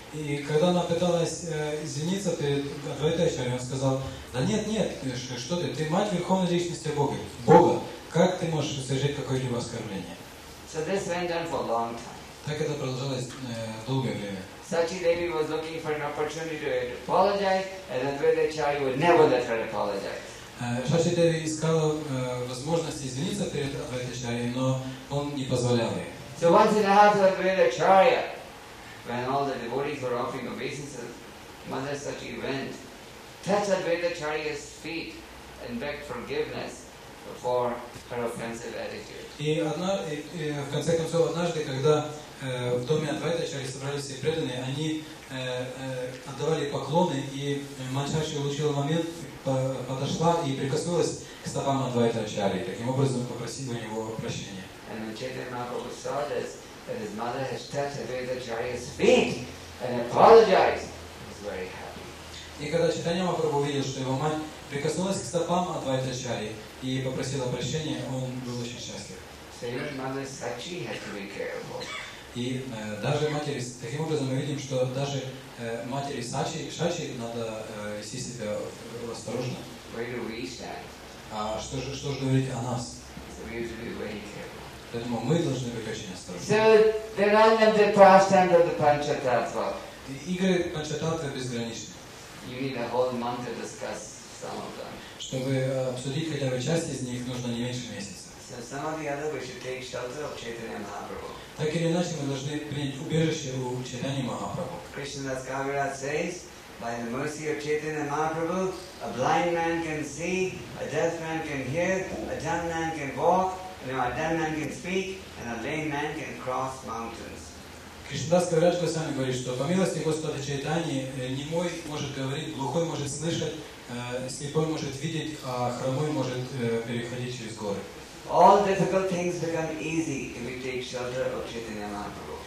И когда она пыталась э, извиниться перед Адвайтачарьей, он сказал, да нет, нет, что ты, ты мать Верховной Личности Бога, Бога, как ты можешь совершить какое-либо оскорбление? So this went on for a long time. Так это продолжалось э, долгое время. Sachi Devi was looking for an opportunity to apologize, and Advaitacharya would never let her apologize. Шачи Деви искала э, возможность извиниться перед Адвайтачарьей, но он не позволял ей. So once in the house of Advaitacharya, when all the devotees were offering obeisances, Mother Sachi went, touched Advaitacharya's feet, and begged forgiveness for her offensive attitude. И, одна, и, и в конце концов, однажды, когда э, в доме Адвайтачарьи собрались все преданные, они э, э, отдавали поклоны, и мать Шачи улучила момент, по, подошла и прикоснулась к стопам Адвайтачарьи, таким образом попросила у него прощения. And when Chaitanya Mahaprabhu saw this, that his mother has touched Advaitacharya's feet and apologized, he was very happy. И когда Чайтанья Махапрабху увидел, что его мать прикоснулась к стопам Адвайтачарьи и попросила прощения, он был очень счастлив. So even Mother Sachi had to be careful. И э, даже матери, таким образом мы видим, что даже э, матери Сачи, Шачи надо э, вести себя осторожно. Where do we stand? А что же, что же говорить о нас? So we have to be very careful. Поэтому мы должны быть очень осторожны. So there are the pastimes of the Panchatattva. Игры Панчататтвы безграничны. You need a whole month to discuss some of them. Чтобы обсудить хотя бы часть из них, нужно не меньше месяца. So some of the other we should take shelter of Chaitanya Mahaprabhu. Так или иначе, мы должны принять убежище у Чайтаньи Махапрабху. Krishnadas Kaviraj says, by the mercy of Chaitanya Mahaprabhu, a blind man can see, a deaf man can hear, a dumb man can walk, you know, a dumb man can speak, and a lame man can cross mountains. Кришнадас Кавирадж Госвами говорит, что по милости Господа Чайтаньи немой может говорить, глухой может слышать, слепой может видеть, а хромой может переходить через горы. All difficult things become easy if we take shelter of Chaitanya Mahaprabhu.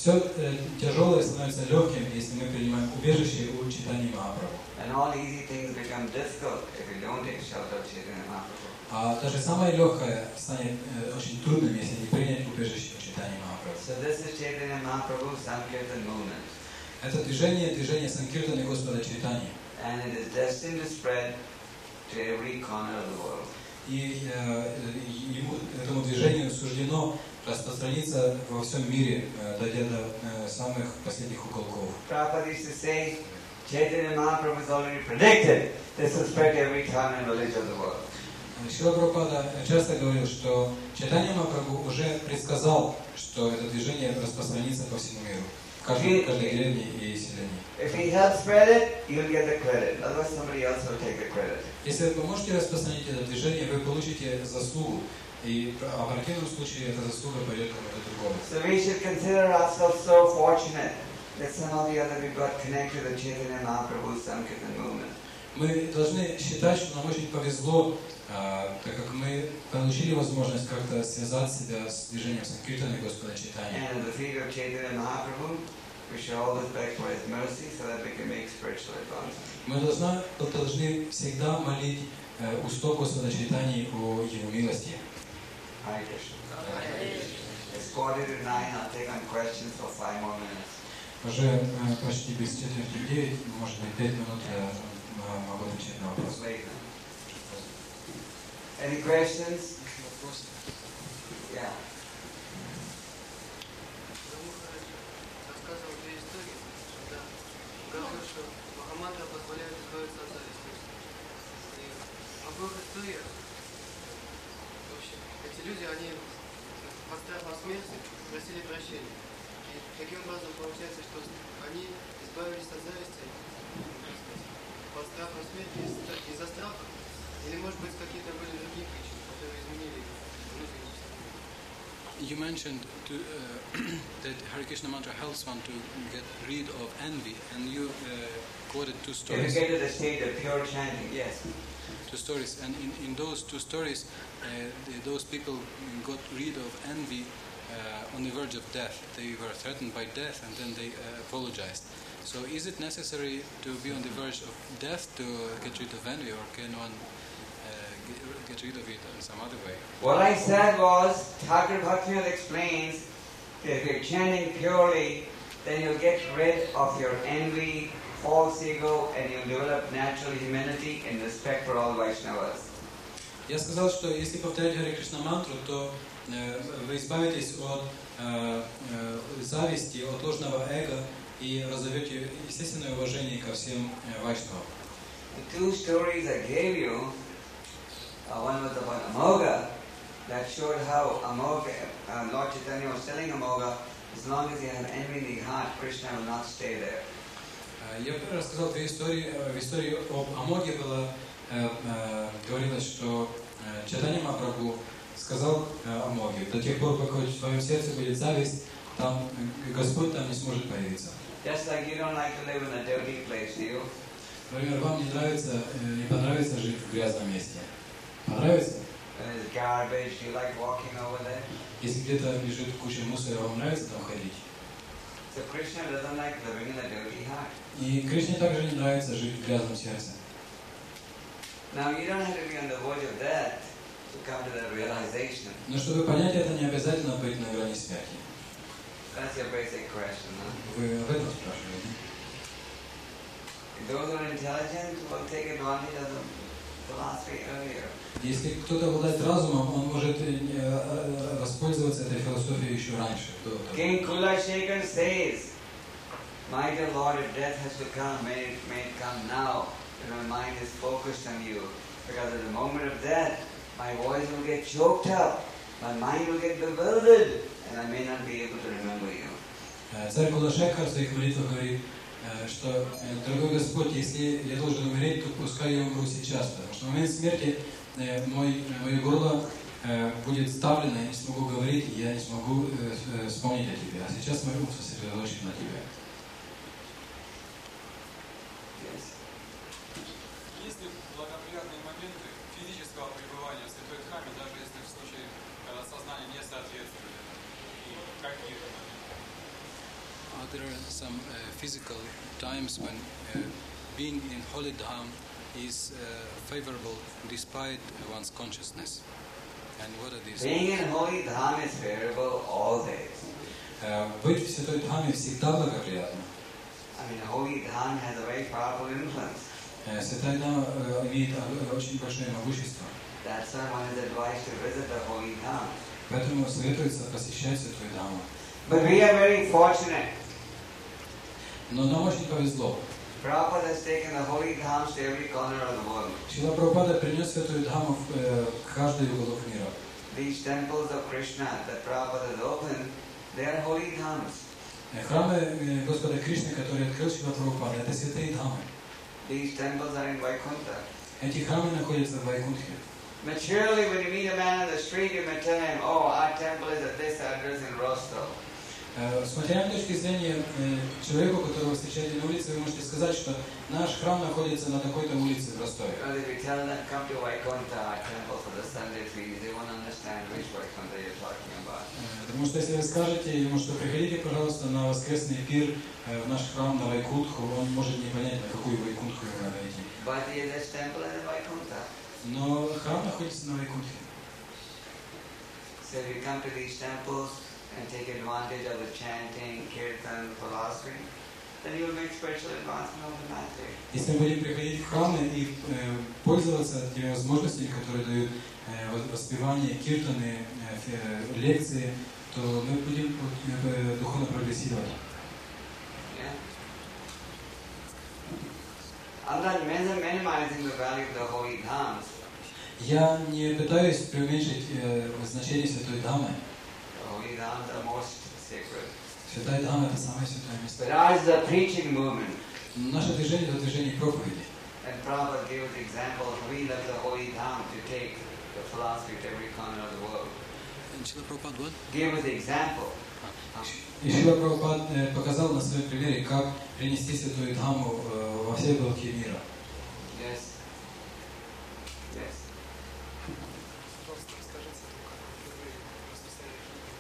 Все тяжелое становится легким, если мы принимаем убежище у читания Махапрабху. And all easy things become difficult if you don't take shelter of Chaitanya Mahaprabhu. А даже самое легкое станет э, очень трудным, если не принять убежище у читания Махапрабху. So this is Chaitanya Mahaprabhu's Sankirtan movement. Это движение, движение Санкиртаны Господа Чайтаньи. And it is destined to spread to every corner of the world. И э, ему, этому движению суждено распространиться во всем мире, э, дойдя до э, самых последних уголков. Prabhupada used to say, Chaitanya Mahaprabhu has already predicted this will spread to every town and village of the world. Шрила Прабхупада часто говорил, что Чайтанья Махапрабху уже предсказал, что это движение распространится по всему миру, в каждой, в каждой деревне и селении. If he helps spread it, you'll get the credit. Otherwise, somebody else will take the credit. Если вы поможете распространить это движение, вы получите заслугу, и в противном случае эта заслуга пойдет кому-то другому. So we should consider ourselves so fortunate that somehow or the other we got connected to the Chaitanya Mahaprabhu's Sankirtan movement. Мы должны считать, что нам очень повезло, так как мы получили возможность как-то связать себя с движением Санкиртаны Господа Чайтаньи. And at the feet of Chaitanya Mahaprabhu, we should always beg for his mercy so that we can make spiritual advancement. Мы должны, должны всегда молить у стоп Господа Чайтаньи о Его милости. Hare Krishna. It's quarter to nine. I'll take on questions for five more minutes. Уже почти без четверти девять, может быть, пять минут я могу отвечать на вопросы. Any questions? Yeah. Рассказывал две истории, когда говорил, что Махамантра позволяет избавиться от зависти. И в обоих историях, в общем, эти люди, они под страхом смерти просили прощения. И таким образом получается, что они избавились от зависти под страхом смерти из-за страха. Или, может быть, какие-то были другие причины, которые изменили внутренность. You mentioned to, uh, that Hare Krishna mantra helps one to get rid of envy, and you uh, quoted two If stories. you get to the state of pure chanting, yes. Two stories, and in, in those two stories, uh, the, those people got rid of envy uh, on the verge of death. They were threatened by death, and then they uh, apologized. So, is it necessary to be on the verge of death to get rid of envy, or can one get rid of it in some other way? What I said was, Thakur Bhaktivinoda explains that if you're chanting purely, then you'll get rid of your envy, false ego, and you'll develop natural humility and respect for all Vaishnavas. Я сказал, что если повторять Харе Кришна мантру, то э, вы избавитесь от э, э, зависти, от ложного эго и разовьете естественное уважение ко всем э, вайшнавам. The two stories I gave you, uh, one was about Amoga, that showed how Amoga, uh, Lord Chaitanya was telling Amoga, as long as you have envy in the heart, Krishna will not stay there. Я рассказал две истории. В истории об Амоге было, э, э, говорилось, что э, Чайтанья Махапрабху сказал э, Амоге: до тех пор, пока в твоем сердце будет зависть, там Господь там не сможет появиться. Just like you don't like to live in a dirty place, do you? Например, вам не нравится, э, не понравится жить в грязном месте. Понравится? When there's garbage, do you like walking over there? Если где-то лежит куча мусора, вам нравится там ходить? So Krishna doesn't like living in a dirty heart. И Кришне также не нравится жить в грязном сердце. Now you don't have to be on the verge of death to come to that realization. Но чтобы понять это, не обязательно быть на грани смерти. That's your basic question, huh? Вы об этом спрашиваете? Those who are intelligent will take advantage of the philosophy earlier. Если кто-то обладает разумом, он может э, воспользоваться этой философией еще раньше. King Kulashekar says, "My dear Lord, if death has to come, may it, may it come now, and my mind is focused on you. Because at the moment of death, my voice will get choked up, my mind will get bewildered, and I may not be able to remember you." Царь Кулашекхар в своих молитвах говорит, что, дорогой Господь, если я должен умереть, то пускай я умру сейчас, потому что в момент смерти мой, мое горло будет ставлено, я не смогу говорить, и я не смогу вспомнить о Тебе. А сейчас мой ум сосредоточен на Тебе. Есть ли благоприятные моменты физического пребывания в Святой Дхаме, даже если в случае, когда сознание не соответствует? И какие это моменты? there are some uh, physical times when uh, being in holy dham is uh, favorable despite one's consciousness. And what are these? Being in holy dham is favorable all days. Э, Быть в Святой Дхаме всегда благоприятно. I mean, holy dham has a very powerful influence. Э, Святая Дхама э, имеет э, очень большое могущество. That's why one is advised to visit the holy dham. Поэтому советуется посещать Святую Дхаму. But we are very fortunate. Но нам очень повезло. Prabhupada has taken the holy dhams to every corner of the world. Шрила Прабхупада принес Святую Дхаму в э, каждый уголок мира. These temples of Krishna that Prabhupada has opened, they are holy dhams. Э, Храмы э, Господа Кришны, которые открыл Шрила Прабхупада, это святые Дхамы. These temples are in Vaikuntha. Эти храмы находятся в Вайкунтхе. Materially, when you meet a man on the street, you may tell him, oh, our temple is at this address in Rostov. Э, С материальной точки зрения, э, человеку, которого встречаете на улице, вы можете сказать, что наш храм находится на такой-то улице в Ростове. Because if you tell them, come to Vaikuntha, our temple for the Sunday feast, they won't understand which Vaikuntha you're talking about. Э, Потому что если вы скажете ему, что приходите, пожалуйста, на воскресный пир э, в наш храм на Вайкунтху, он может не понять, на какую Вайкунтху ему надо идти. But this temple is in Vaikuntha. Но храм находится на Вайкунтхе. So if you come to these temples and take advantage of the chanting, kirtan, philosophy, then you will make spiritual advancement automatically. Если мы будем приходить в храмы и э, пользоваться теми возможностями, которые дают э, воспевание, киртаны, э, лекции, то мы будем э, духовно прогрессировать. Yeah? I'm not minimizing the value of the holy dhams. Я не пытаюсь преуменьшить э, значение Святой Дхамы. The holy dhams are most sacred. Святая Дхама — это самое святое место. But ours is a preaching movement. Наше движение — это движение проповеди. And Prabhupada gave the example, we left the holy dham to take the philosophy to every corner of the world. And Srila Prabhupada what? Gave us the example. И Шрила Прабхупад э, показал на своем примере, как принести Святую Дхаму э, во все уголки мира. Yes. Yes. Просто расскажите, как вы распространяли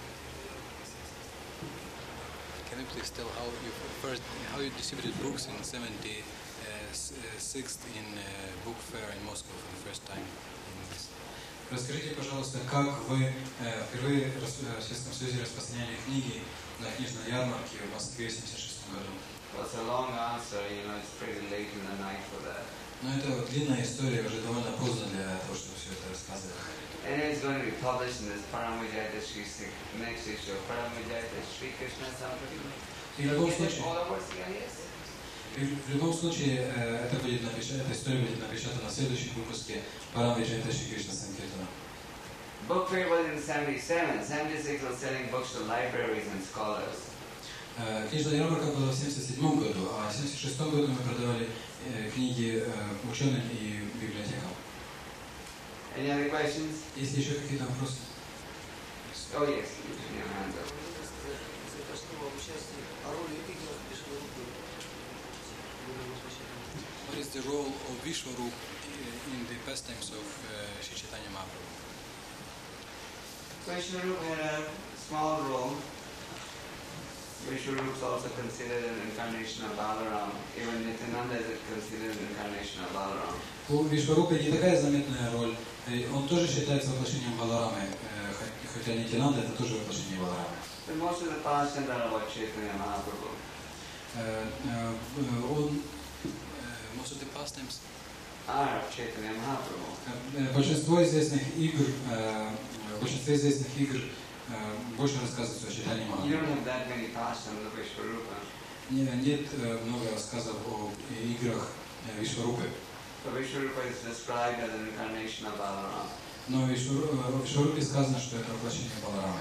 книги. Can you please tell how you first how you distributed books in seventy-sixth in uh, book fair in Moscow for the first time? In this. Расскажите, пожалуйста, как вы э, впервые рас, в Советском Союзе распространяли книги на книжной ярмарке в Москве в семьдесят шестом году? Well, it's a long answer, you know, it's pretty late in the night for that. Но это длинная история, уже довольно поздно для того, чтобы все это рассказывать. And it's going to be published in this Paramvijayata Shri next issue of Paramvijayata Shri Krishna Sampradaya. И в любом Is it случае, all over C I S? и в любом случае э, это будет напечатано, эта история будет напечатана в следующем выпуске Парамвиджайата Шри Кришна Санкиртана. Book fair was in seventy-seven. seventy-six was selling books to libraries and scholars. Э, Книжная ярмарка была в семьдесят седьмом году, а в семьдесят шестом году мы продавали э, книги э, ученым и библиотекам. Any other questions? Есть еще какие-то вопросы? Oh yes, you can your hands up. What is the role of Vishwarup in the pastimes of uh, Shri Chaitanya Mahaprabhu? Vishwarup had a small role. Vishwarup is also considered an incarnation of Balaram. Even Nityananda is considered an incarnation of Balaram. У Вишварупы не такая заметная роль. Он тоже считается воплощением Баларамы, э, хотя Нитянанда это тоже воплощение Баларамы. But most of the pastimes are about Chaitanya Mahaprabhu. Э, э, Он Most of the pastimes Are of Chaitanya Mahaprabhu. э, большинство известных игр, э, в большинстве известных игр э, больше рассказывается о Чайтанье You Махапрабху. don't have that many pastimes of Vishwarupa. Не- Нет э, много рассказов о играх э, Вишварупы. So Vishwarupa is described as an incarnation of Balaram. Но в Вишвару- в Вишварупе сказано, что это воплощение Баларамы.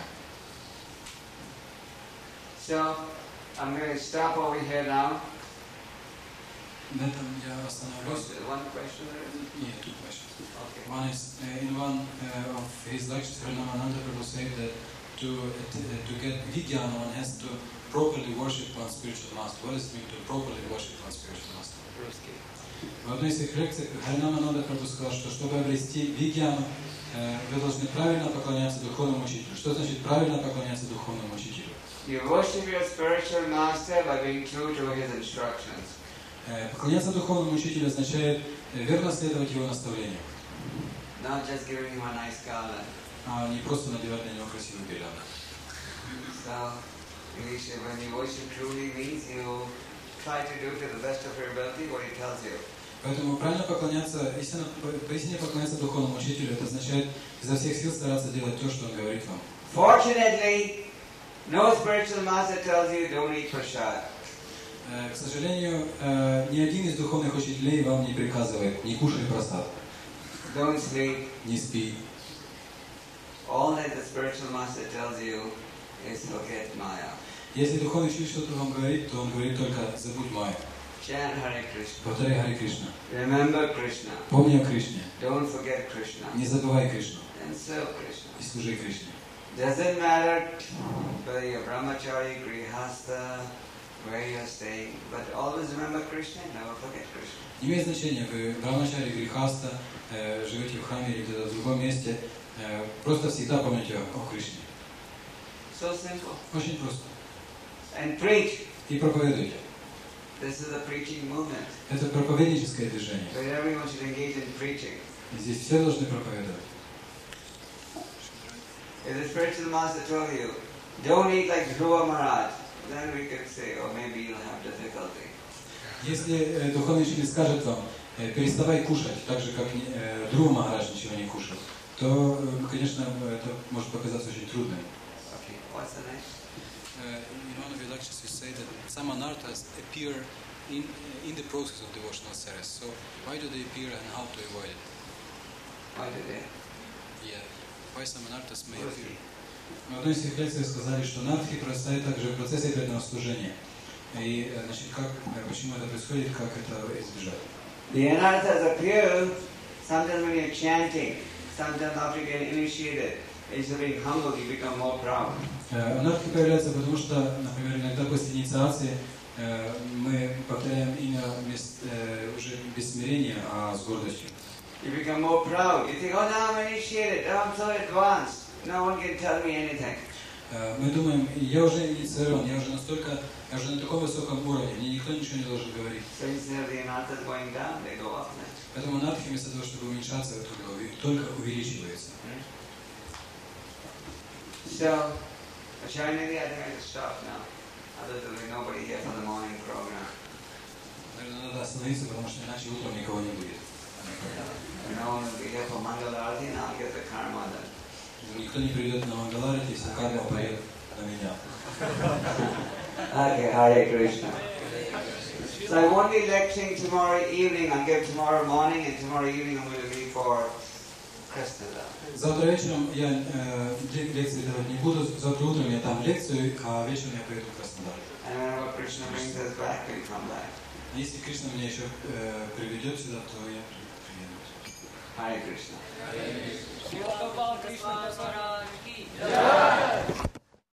So I'm going to stop over here now. На этом я остановлюсь. One question there is? Нет, two questions. Okay. One is, uh, in one uh, of his lectures, Harinama Prabhu said that to, uh, to get Vijnana, one has to properly worship one's spiritual master. What does it mean to properly worship one's spiritual master? Ruski. В одной из своих лекций Харинама Прабhu сказал, что чтобы обрести Вигьяну, э, вы должны правильно поклоняться духовному учителю. Что значит правильно поклоняться духовному учителю? You worship your spiritual master by being true to his instructions. Поклоняться духовному учителю означает верно следовать его наставлениям. Not just giving him a nice garland. А не просто надевать на него красивый пелен. So, when you worship truly means you try to do to the best of your ability what he tells you. Поэтому правильно поклоняться, истинно, поистине поклоняться духовному учителю, это означает изо всех сил стараться делать то, что он говорит вам. Fortunately, no spiritual master tells you don't eat prasad. К сожалению, ни один из духовных учителей вам не приказывает: не кушай прасад, don't sleep. Не спи. All that the spiritual master tells you is forget Maya. Если духовный учитель что-то вам говорит, то он говорит только: забудь Майю. Chant Hare Krishna. Повторяй Харе Кришна. Remember Krishna. Помни о Кришне. Don't forget Krishna. Не забывай Кришну. And serve Krishna. И служи Кришне. Doesn't matter whether you're brahmachari, grihastha, where you're staying, but always remember Krishna, never forget Krishna. Не имеет значения, вы брамачари, грихаста, э, живете в храме или где-то в другом месте, э, просто всегда помните о Кришне. So simple. Очень просто. And preach. И проповедуйте. This is a preaching movement. Это проповедническое движение. So everyone should engage in preaching. И здесь все должны проповедовать. If the spiritual master told you, don't eat like Dhruva Maharaj, then we could say, oh, maybe you'll have difficulty. Если э, духовный учитель скажет вам: э, переставай кушать, так же как э, Dhruva Maharaj ничего не кушал, то, э, конечно, это может показаться очень трудным. Okay, what's the next? Uh, in one of your lectures you say that some anarthas appear in in the process of devotional service. So why do they appear and how to avoid it? Why did they? Yeah. Why some anarthas may appear? В одной из своих лекций сказали, что анархи прорастает также в процессе преданного служения. И, значит, как, почему это происходит, как это избежать? The anarthas appear sometimes when you're chanting, sometimes after you get initiated. Instead of being humble, you become more proud. Анархи появляются потому, что, например, иногда после инициации мы повторяем имя уже без смирения, а с гордостью. You become more proud. You think, oh, now I'm initiated, now I'm so advanced. No one can tell me anything. Мы думаем, я уже инициирован, я уже настолько, я уже на таком высоком уровне, мне никто ничего не должен говорить. So instead of the anarthas going down, they go up. Поэтому анархи вместо того, чтобы уменьшаться, только увеличиваются. So, Acharya, I think I just stop now. Otherwise there will be nobody here for the morning program. Наверное, надо остановиться, потому что иначе утром никого не будет. No one will be here for Mangalarati, and I'll get the karma then. Никто не придет на Мангаларати, если карма поедет на меня. Okay, Hare Krishna. So I won't be lecturing tomorrow evening. I'll give tomorrow morning, and tomorrow evening I'm going to be for Krishna. Завтра вечером я э, лекции давать не буду. Завтра утром я дам лекцию, а вечером я поеду в Краснодар. And whenever Krishna brings us back, we come back. Если Кришна меня еще э, приведет сюда, то я приеду. Hare Krishna. Hare Krishna.